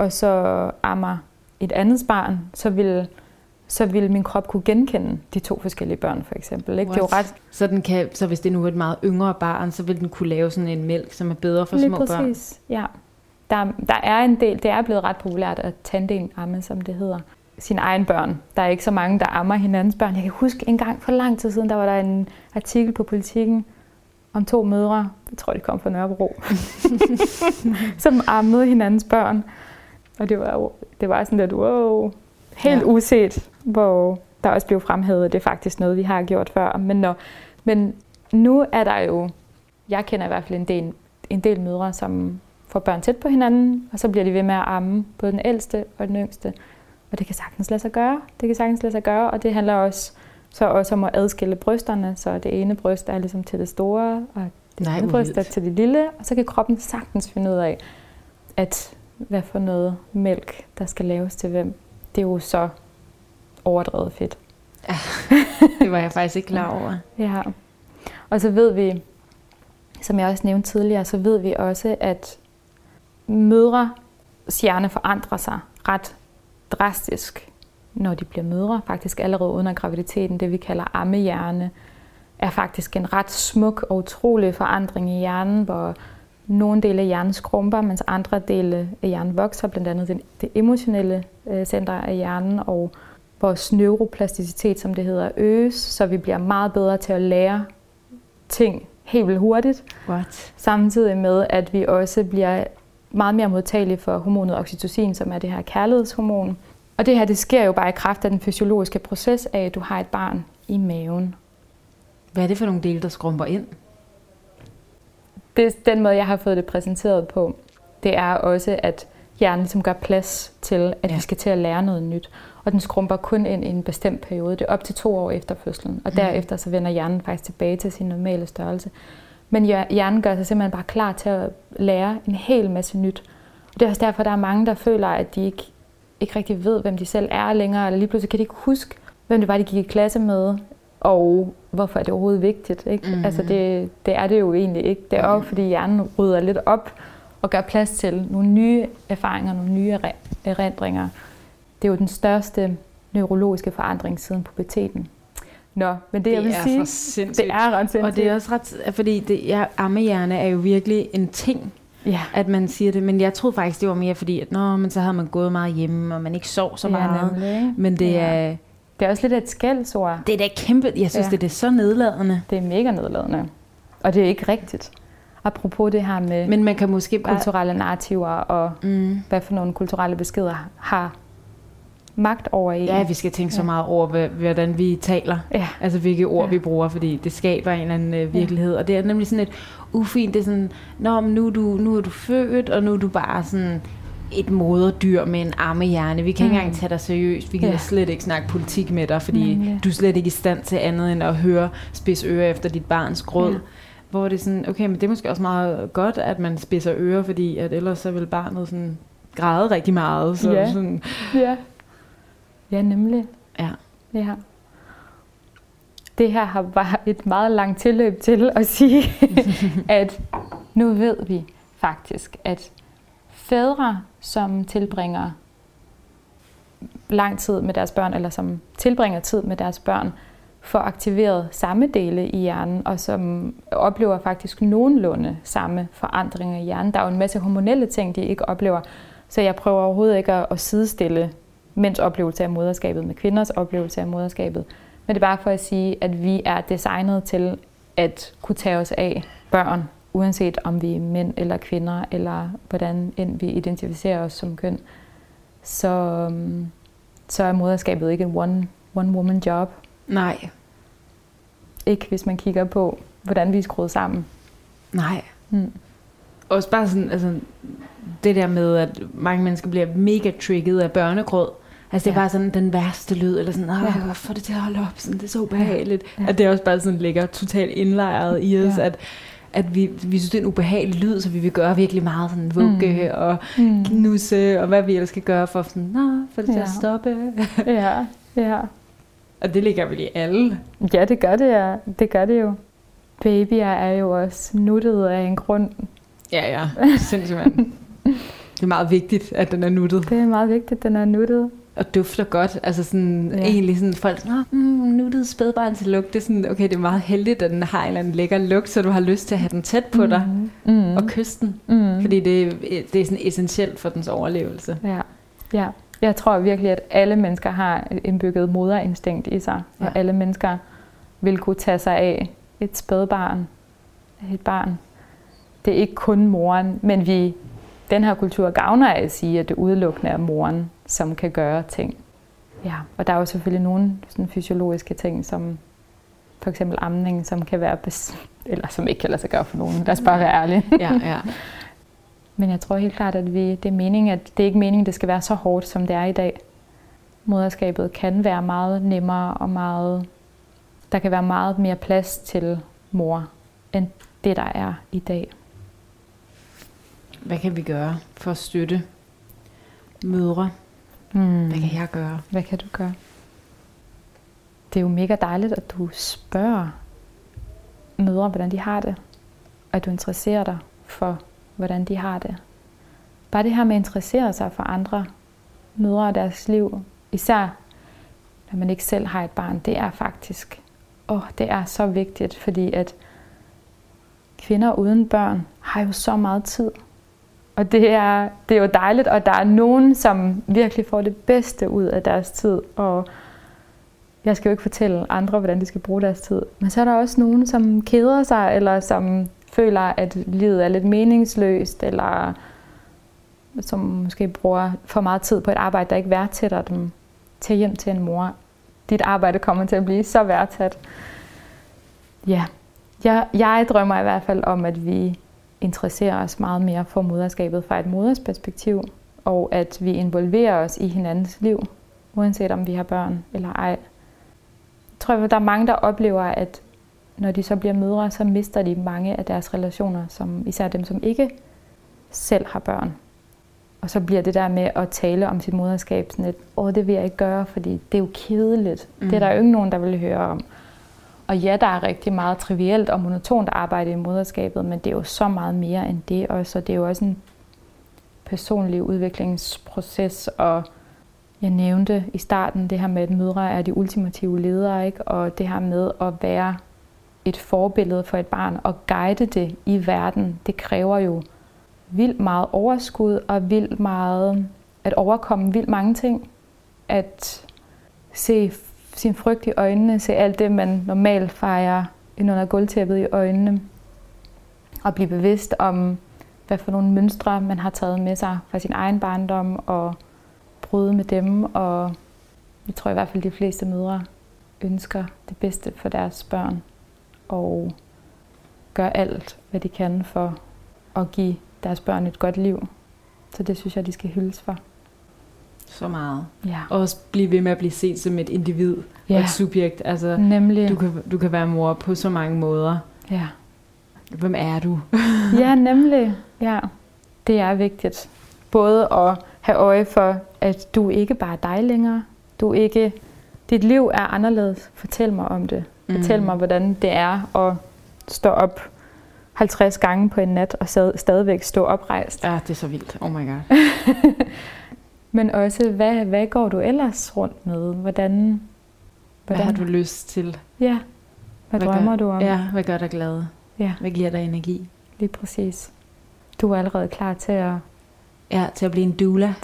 og så ammer et andet barn, så vil, så vil min krop kunne genkende de to forskellige børn, for eksempel. Ikke? Det er jo ret... så, den kan, så hvis det nu er et meget yngre barn, så vil den kunne lave sådan en mælk, som er bedre for Lige små præcis. børn? Ja. Der, der er en del, det er blevet ret populært at tandemamme, som det hedder, sine egne børn. Der er ikke så mange, der ammer hinandens børn. Jeg kan huske en gang for lang tid siden, der var der en artikel på Politikken om to mødre, jeg tror, de kom fra Nørrebro, som ammede hinandens børn. Og det var, det var sådan lidt, wow, helt ja. uset, hvor der også blev fremhævet, det er faktisk noget, vi har gjort før. Men, når, men nu er der jo, jeg kender i hvert fald en del, en del mødre, som får børn tæt på hinanden, og så bliver de ved med at amme, både den ældste og den yngste. Og det kan sagtens lade sig gøre. Det kan sagtens lade sig gøre, og det handler også, så også om at adskille brysterne, så det ene bryst er ligesom til det store, og det andet bryst er til det lille, og så kan kroppen sagtens finde ud af, at hvad for noget mælk, der skal laves til hvem. Det er jo så overdrevet fedt. Ja, det var jeg faktisk ikke klar over. Ja, og så ved vi, som jeg også nævnte tidligere, så ved vi også, at mødres hjerne forandrer sig ret drastisk, når de bliver mødre. Faktisk allerede under graviditeten, det vi kalder ammehjerne, er faktisk en ret smuk og utrolig forandring i hjernen, hvor nogle dele af hjernen skrumper, mens andre dele af hjernen vokser, blandt andet det, det emotionelle øh, center af hjernen, og vores neuroplasticitet, som det hedder, øges, så vi bliver meget bedre til at lære ting helt vildt hurtigt. What? Samtidig med, at vi også bliver meget mere modtagelige for hormonet oxytocin, som er det her kærlighedshormon. Og det her, det sker jo bare i kraft af den fysiologiske proces af, at du har et barn i maven. Hvad er det for nogle dele, der skrumper ind? Det, den måde, jeg har fået det præsenteret på, det er også, at hjernen ligesom gør plads til, at ja. vi skal til at lære noget nyt. Og den skrumper kun ind i en bestemt periode. Det er op til to år efter fødslen. Og derefter så vender hjernen faktisk tilbage til sin normale størrelse. Men hjernen gør sig simpelthen bare klar til at lære en hel masse nyt. Og det er også derfor, der er mange, der føler, at de ikke, ikke rigtig ved, hvem de selv er længere. Eller lige pludselig kan de ikke huske, hvem det var, de gik i klasse med. Og hvorfor er det overhovedet vigtigt? Ikke? Mm-hmm. Altså det, det er det jo egentlig ikke. Det er også, fordi hjernen rydder lidt op og gør plads til nogle nye erfaringer, nogle nye erindringer. Det er jo den største neurologiske forandring siden puberteten. Nå, men det, det jeg vil sige, det er ret sindssygt. Og det er også ret, fordi det, ja, ammehjerne er jo virkelig en ting, ja. At man siger det. Men jeg troede faktisk, det var mere fordi, at nå, men så havde man gået meget hjemme, og man ikke sov så meget. Ja, nemlig. Men det ja. er... Det er også lidt et skældsord. Det er da kæmpe... Jeg synes, ja. det er så nedladende. Det er mega nedladende. Og det er ikke rigtigt. Apropos det her med men man kan måske bare... kulturelle narrativer, og mm. hvad for nogle kulturelle beskeder har magt over en. Ja, vi skal tænke ja. så meget over, hvordan vi taler. Ja. Altså, hvilke ord ja. vi bruger, fordi det skaber en eller anden uh, virkelighed. Ja. Og det er nemlig sådan et ufint, det er sådan, nå, men nu er, du, nu er du født, og nu er du bare sådan et moderdyr med en ammehjerne. Vi kan mm. ikke engang tage dig seriøst. Vi kan ja. slet ikke snakke politik med dig, fordi mm, ja. du er slet ikke i stand til andet end at høre spids ører efter dit barns gråd. Ja. Hvor det er sådan, okay, men det er måske også meget godt, at man spidser ører, fordi at ellers så vil barnet sådan græde rigtig meget. Så ja. sådan, ja. Ja, nemlig. Ja. ja. Det her har bare et meget langt tilløb til at sige, at nu ved vi faktisk, at fædre, som tilbringer lang tid med deres børn, eller som tilbringer tid med deres børn, får aktiveret samme dele i hjernen, og som oplever faktisk nogenlunde samme forandringer i hjernen. Der er jo en masse hormonelle ting, de ikke oplever, så jeg prøver overhovedet ikke at sidestille mænds oplevelse af moderskabet med kvinders oplevelse af moderskabet. Men det er bare for at sige, at vi er designet til at kunne tage os af børn, uanset om vi er mænd eller kvinder, eller hvordan end vi identificerer os som køn. Så, så er moderskabet ikke en one, one woman job. Nej. Ikke hvis man kigger på, hvordan vi er skruet sammen. Nej. Hmm. Også bare sådan, altså, det der med, at mange mennesker bliver mega trigget af børnegråd. Altså det er ja. bare sådan den værste lyd, eller sådan, åh, ja. få det til at holde op, sådan, det er så ubehageligt. Ja. At det også bare sådan ligger totalt indlejret i os, ja. at, at vi, vi synes, det er en ubehagelig lyd, så vi vil gøre virkelig meget sådan vugge mm. og mm. knusse, og hvad vi ellers skal gøre for sådan, nå, for det til ja. at stoppe. ja, ja. Og det ligger vel i alle. Ja, det gør det, ja. Det gør det jo. Babyer er jo også nuttede af en grund. Ja, ja. Sindssygt. Det er meget vigtigt, at den er nuttet. Det er meget vigtigt, at den er nuttet. Og dufter godt. Altså sådan, ja. Egentlig sådan, folk sådan, mm, nuttet spædbarnslugt. Det er sådan, okay, det er meget heldigt, at den har en eller anden lækker lugt, så du har lyst til at have den tæt på dig mm. Mm. og kysse den. Mm. Fordi det, det er sådan essentielt for dens overlevelse. Ja. Ja. Jeg tror virkelig, at alle mennesker har et indbygget moderinstinkt i sig. Ja. Og alle mennesker vil kunne tage sig af et spædbarn, et barn. Det er ikke kun moren, men vi, den her kultur gavner af at sige, at det udelukkende er moren, som kan gøre ting. Ja, og der er jo selvfølgelig nogle sådan fysiologiske ting, som for eksempel amning, som kan være, bes- eller som ikke kan lade sig gøre for nogen. Lad os bare være ærlige. Ja, ja. Men jeg tror helt klart, at vi, det er meningen, at det er ikke meningen, at det skal være så hårdt, som det er i dag. Moderskabet kan være meget nemmere og meget, der kan være meget mere plads til mor, end det, der er i dag. Hvad kan vi gøre for at støtte mødre? Mm. Hvad kan jeg gøre? Hvad kan du gøre? Det er jo mega dejligt, at du spørger mødre, hvordan de har det. Og at du interesserer dig for, hvordan de har det. Bare det her med at interessere sig for andre mødre og deres liv, især når man ikke selv har et barn, det er faktisk, åh, det er så vigtigt, fordi at kvinder uden børn har jo så meget tid. Og det er, det er jo dejligt, og der er nogen, som virkelig får det bedste ud af deres tid. Og jeg skal jo ikke fortælle andre, hvordan de skal bruge deres tid. Men så er der også nogen, som keder sig, eller som føler, at livet er lidt meningsløst, eller som måske bruger for meget tid på et arbejde, der ikke værdsætter dem. Tag hjem til en mor. Dit arbejde kommer til at blive så værdsat. Ja, jeg, jeg drømmer i hvert fald om, at vi interesserer os meget mere for moderskabet fra et modersperspektiv, og at vi involverer os i hinandens liv, uanset om vi har børn eller ej. Jeg tror, at der er mange, der oplever, at når de så bliver mødre, så mister de mange af deres relationer, som, især dem, som ikke selv har børn. Og så bliver det der med at tale om sit moderskab sådan lidt, åh, det vil jeg ikke gøre, fordi det er jo kedeligt. Mm. Det er der jo ikke nogen, der vil høre om. Og ja, der er rigtig meget trivielt og monotont arbejde i moderskabet, men det er jo så meget mere end det også. Og det er jo også en personlig udviklingsproces, og jeg nævnte i starten det her med, at mødre er de ultimative ledere, ikke? Og det her med at være et forbillede for et barn og guide det i verden, det kræver jo vildt meget overskud og vildt meget at overkomme vildt mange ting. At se sin frygt i øjnene, se alt det, man normalt fejrer ind under gulvtæppet i øjnene, og blive bevidst om, hvad for nogle mønstre man har taget med sig fra sin egen barndom, og bryde med dem. Og jeg tror i hvert fald, de fleste mødre ønsker det bedste for deres børn, og gør alt, hvad de kan for at give deres børn et godt liv. Så det synes jeg, de skal hyldes for. Så meget. Ja. Og også blive ved med at blive set som et individ ja. Og et subjekt. Altså, nemlig. Du kan, du kan være mor på så mange måder. Ja. Hvem er du? Ja, nemlig. Ja. Det er vigtigt. Både at have øje for, at du ikke bare er dig længere. Du ikke... Dit liv er anderledes. Fortæl mig om det. Fortæl mm. mig, hvordan det er at stå op halvtreds gange på en nat og stadigvæk stå oprejst. Ja, det er så vildt. Oh my god. Men også, hvad, hvad går du ellers rundt med? Hvordan, hvordan... Hvad har du lyst til? Ja. Hvad, hvad drømmer gør, du om? Ja, hvad gør dig glad? Ja. Hvad giver dig energi? Lige præcis. Du er allerede klar til at... Ja, til at blive en doula.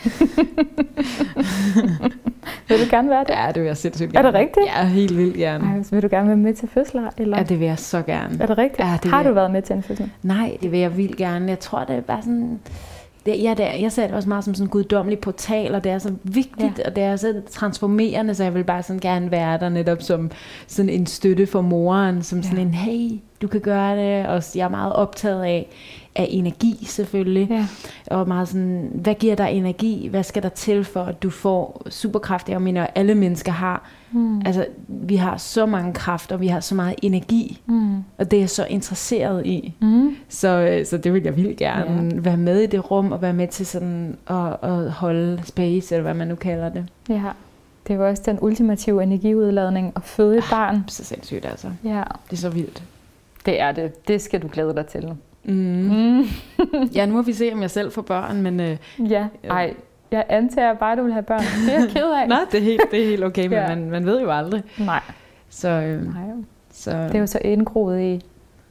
Vil du gerne være det? Ja, det vil jeg sindssygt gerne. Er det rigtigt? Ja, helt vildt gerne. Ej, vil du gerne være med til fødsler? Eller? Ja, det vil jeg så gerne. Er det rigtigt? Ja, det har du jeg... været med til en fødsel? Nej, det vil jeg vildt gerne. Jeg tror, det er bare sådan... Det, ja, det er, jeg ser det også meget som sådan en guddommelig portal, og det er så vigtigt, ja. Og det er så transformerende, så jeg vil bare sådan gerne være der netop som sådan en støtte for moren, som ja. Sådan en, hey, du kan gøre det, og jeg er meget optaget af, af energi selvfølgelig, ja. Og meget sådan, hvad giver dig energi, hvad skal der til for, at du får superkraft, jeg mener, alle mennesker har, mm. altså vi har så mange kræfter, vi har så meget energi, mm. og det er jeg så interesseret i, mm. så, så det vil jeg vildt gerne ja. Være med i det rum, og være med til sådan at, at holde space, eller hvad man nu kalder det. Ja, det er jo også den ultimative energiudladning at føde et barn. Så sindssygt altså. Ja. Det er så vildt. Det er det. Det skal du glæde dig til. Mm. Mm. Ja, nu må vi se, om jeg selv får børn, men... Øh, ja, ej, jeg antager bare, at du vil have børn. Det er jeg ked af. Nej, det er helt, det er helt okay, men ja. man, man ved jo aldrig. Nej. Så, øh, Nej. så... Det er jo så indgroet i,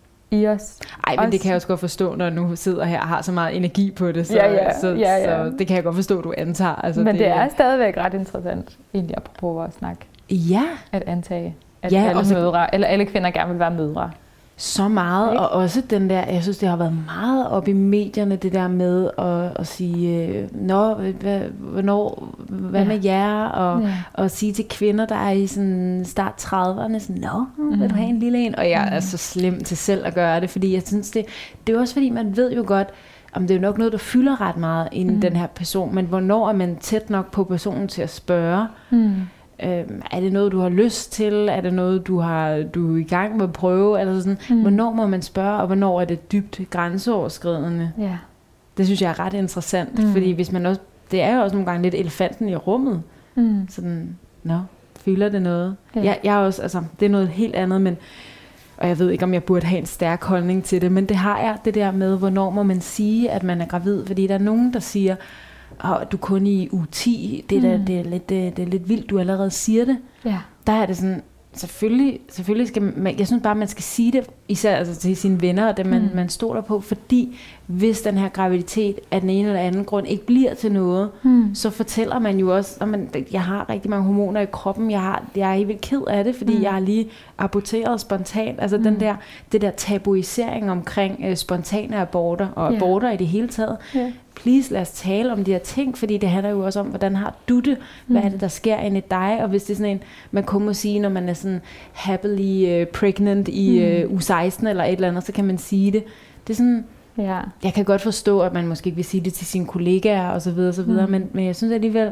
i os. Ej, men os. Det kan jeg også godt forstå, når nu sidder her og har så meget energi på det. Så, ja, ja. Så, ja, ja. så det kan jeg godt forstå, du antager. Altså, men det, det er øh... stadigvæk ret interessant, egentlig apropos vores snak. Ja. At antage, at ja, alle også... mødre, eller alle kvinder gerne vil være mødre. Så meget, ikke? Og også den der, jeg synes, det har været meget op i medierne, det der med at, at sige, nå, hvad, hvornår, hvad ja. med jer, og, ja. og sige til kvinder, der er i sådan start trediverne, sådan, nå, mm. vil du have en lille en? Og jeg mm. er så slem til selv at gøre det, fordi jeg synes, det, det er også fordi, man ved jo godt, om det er nok noget, der fylder ret meget i mm. den her person, men hvornår er man tæt nok på personen til at spørge? Mm. Øhm, er det noget, du har lyst til? Er det noget, du har du er i gang med at prøve? Eller sådan. Mm. Hvornår må man spørge, og hvornår er det dybt grænseoverskridende? Yeah. Det synes jeg er ret interessant, mm. fordi hvis man også, det er jo også nogle gange lidt elefanten i rummet. Mm. Sådan, nå, fylder det noget? Yeah. Jeg, jeg er også, altså, det er noget helt andet, men, og jeg ved ikke, om jeg burde have en stærk holdning til det, men det har jeg, det der med, hvornår må man sige, at man er gravid? Fordi der er nogen, der siger, og du er kun i uge ti, det er, mm. da, det, er lidt, det, det er lidt vildt, du allerede siger det. Ja. Der er det sådan, selvfølgelig, selvfølgelig skal man, jeg synes bare, man skal sige det, især altså til sine venner, og dem man, mm. man stoler på, fordi hvis den her graviditet af den ene eller anden grund ikke bliver til noget, mm. så fortæller man jo også, at man, jeg har rigtig mange hormoner i kroppen, jeg, har, jeg er helt vildt ked af det, fordi mm. jeg har lige aborteret spontant, altså mm. den der, det der tabuisering omkring øh, spontane aborter, og yeah. aborter i det hele taget. Yeah. Please, lad os tale om de her ting, fordi det handler jo også om, hvordan har du det? Hvad er det, der sker inde i dig? Og hvis det er sådan en, man kun må sige, når man er sådan happily uh, pregnant i uh, uge seksten eller et eller andet, så kan man sige det. Det er sådan, ja. Jeg kan godt forstå, at man måske ikke vil sige det til sine kollegaer og så videre, og så videre, mm. men, men jeg synes alligevel,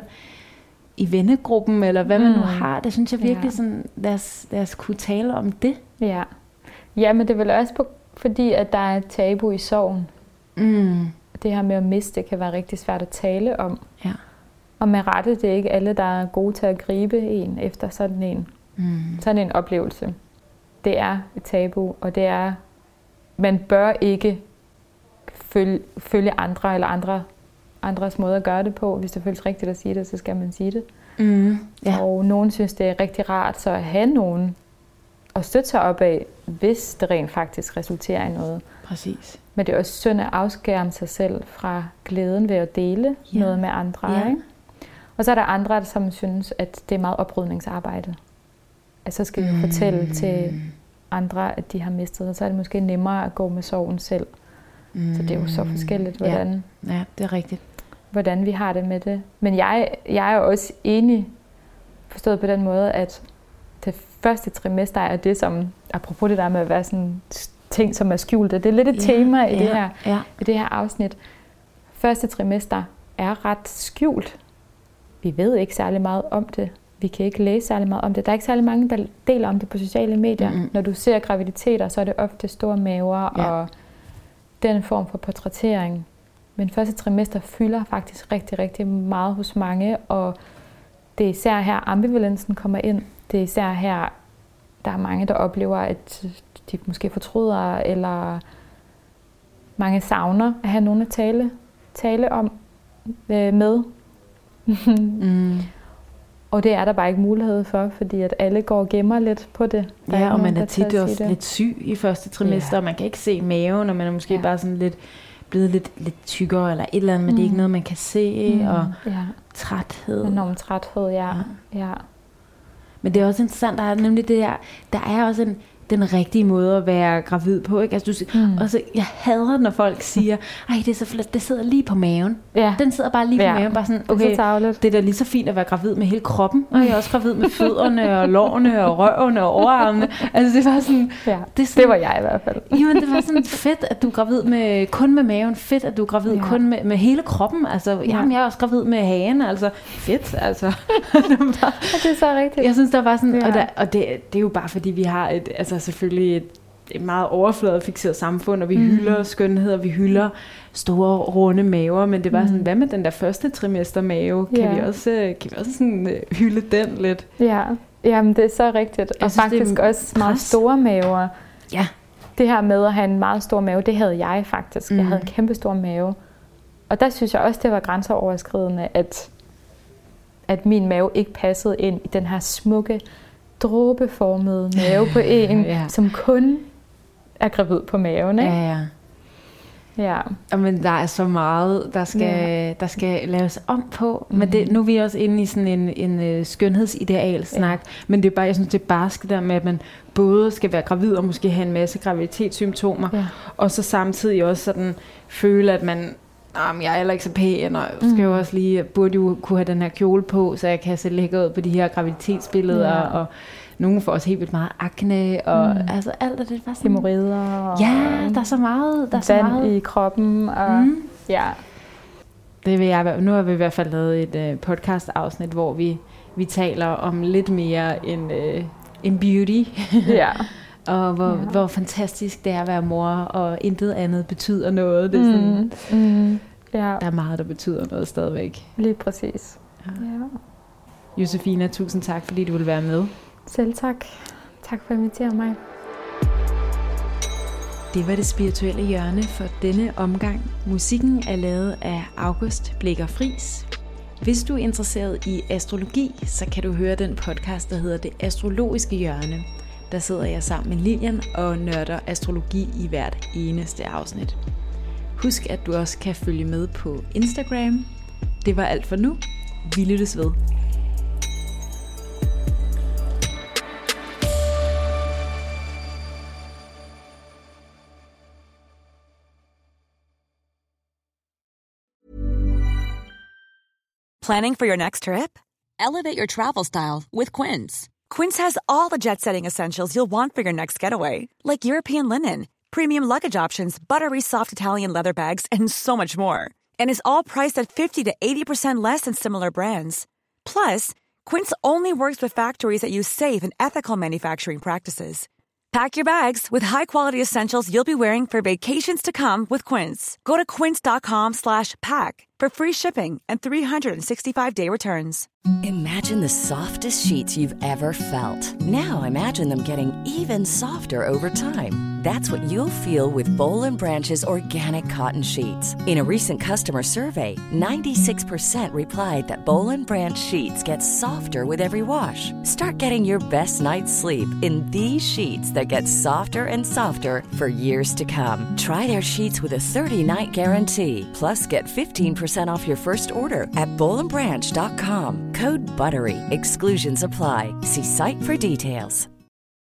i vennegruppen, eller hvad man mm. nu har, det synes jeg virkelig ja. sådan, lad os, lad os kunne tale om det. Ja, ja, men det er vel også på, fordi, at der er et tabu i sorgen. Mm. Det her med at miste kan være rigtig svært at tale om. Ja. Og med rette, det er ikke alle, der er gode til at gribe en efter sådan en, mm. sådan en oplevelse. Det er et tabu, og det er, man bør ikke følge, følge andre eller andre, andres måde at gøre det på. Hvis det føles rigtigt at sige det, så skal man sige det. Mm. Ja. Og nogen synes, det er rigtig rart så at have nogen at støtte sig op af, hvis det rent faktisk resulterer i noget. Præcis. Men det er også synd at afskærme sig selv fra glæden ved at dele ja. noget med andre. Ja. Ikke? Og så er der andre, som synes, at det er meget oprydningsarbejde. Altså så skal vi mm. fortælle til andre, at de har mistet, og så er det måske nemmere at gå med sorgen selv. Mm. Så det er jo så forskelligt, hvordan, ja. ja, det er rigtigt. hvordan vi har det med det. Men jeg, jeg er også enig, forstået på den måde, at det første trimester er det, som, apropos det der med at være sådan ting, som er skjulte. Det er lidt et ja, tema i, ja, det her, ja. i det her afsnit. Første trimester er ret skjult. Vi ved ikke særlig meget om det. Vi kan ikke læse særlig meget om det. Der er ikke særlig mange, der deler om det på sociale medier. Mm-hmm. Når du ser graviditeter, så er det ofte store maver ja. og den form for portrættering. Men første trimester fylder faktisk rigtig, rigtig meget hos mange, og det er især her, ambivalensen kommer ind. Det er især her, der er mange, der oplever, at de måske fortryder, eller mange savner at have nogen at tale, tale om øh, med. mm. Og det er der bare ikke mulighed for, fordi at alle går og gemmer lidt på det. Der ja, og man er tit også lidt syg i første trimester, ja. og man kan ikke se maven, og man er måske ja. bare sådan lidt blevet lidt, lidt tykkere, eller et eller andet, men mm. det er ikke noget, man kan se, mm. og ja. træthed. Enorm træthed, ja. ja. ja. Men det er også interessant, der er nemlig det her, der er også en, den rigtige måde at være gravid på, ikke? Altså, du, mm. også, jeg hader, når folk siger, ej, det er så flot, det sidder lige på maven. Ja. Den sidder bare lige på ja. maven, bare sådan, okay, det er, det er da lige så fint at være gravid med hele kroppen, og jeg er også gravid med fødderne, og lårene, og røven, og overarmene. Altså, det var sådan, ja. det, sådan, det var jeg i hvert fald. Jamen, det var sådan fedt, at du er gravid med, kun med maven, fedt, at du er gravid ja. kun med, med hele kroppen. Altså, ja. jamen, jeg er også gravid med hagen, altså, fedt, altså. det, bare, det er så rigtigt. Jeg synes, der var sådan, ja. og, der, og det, det er jo bare, fordi vi har et, altså, selvfølgelig et, et meget overfladefikseret samfund, og vi mm. hylder skønhed, og vi hylder store, runde maver, men det var sådan, mm. hvad med den der første trimester mave? Kan, yeah. vi, også, kan vi også sådan uh, hylde den lidt? Ja, jamen det er så rigtigt. Og synes, faktisk også meget store maver. Ja. det her med at have en meget stor mave, det havde jeg faktisk. Mm. Jeg havde en kæmpe stor mave. Og der synes jeg også, det var grænseoverskridende, at, at min mave ikke passede ind i den her smukke, dråbeformede mave på en, ja. som kun er gravid på maven. Ikke? Ja, ja. Ja. Men der er så meget, der skal, ja. der skal laves om på. Men det, nu er vi også inde i sådan en, en skønhedsideal-snak. Ja. Men det er bare, jeg synes, det er barsk der med, at man både skal være gravid og måske have en masse graviditetssymptomer. Ja. Og så samtidig også sådan føle, at man, jamen, jeg er heller ikke så pæn, og jeg skal jo også lige, burde jo kunne have den her kjole på, så jeg kan se lækker ud på de her graviditetsbilleder. Ja. Og nogle får også helt vildt meget akne, og mm. altså alt det var sådan... Hemorrider. Ja, der er så meget. Der er så meget i kroppen. Og, mm. ja. Det vil jeg, nu har vi i hvert fald lavet et uh, podcast-afsnit, hvor vi, vi taler om lidt mere end, uh, end beauty. Ja. Og hvor, ja. hvor fantastisk det er at være mor, og intet andet betyder noget. Det er sådan, mm. Mm. Ja. Der er meget, der betyder noget stadigvæk. Lige præcis. Ja. Ja. Josefina, tusind tak, fordi du ville være med. Selv tak. Tak for at invitere mig. Det var det spirituelle hjørne for denne omgang. Musikken er lavet af August Blicher Friis. Hvis du er interesseret i astrologi, så kan du høre den podcast, der hedder Det Astrologiske Hjørne. Der sidder jeg sammen med Lilian og nørder astrologi i hvert eneste afsnit. Husk, at du også kan følge med på Instagram. Det var alt for nu. Vi lyttes ved. Planning for your next trip? Elevate your travel style with Quince. Quince has all the jet-setting essentials you'll want for your next getaway, like European linen, premium luggage options, buttery soft Italian leather bags, and so much more. And is all priced at fifty to eighty percent less than similar brands. Plus, Quince only works with factories that use safe and ethical manufacturing practices. Pack your bags with high-quality essentials you'll be wearing for vacations to come with Quince. Go to quince.com slash pack for free shipping and three sixty-five day returns. Imagine the softest sheets you've ever felt. Now imagine them getting even softer over time. That's what you'll feel with Boll and Branch's organic cotton sheets. In a recent customer survey, ninety-six percent replied that Boll and Branch sheets get softer with every wash. Start getting your best night's sleep in these sheets that get softer and softer for years to come. Try their sheets with a thirty-night guarantee. Plus, get fifteen percent off your first order at boll and branch dot com. Code BUTTERY. Exclusions apply. See site for details.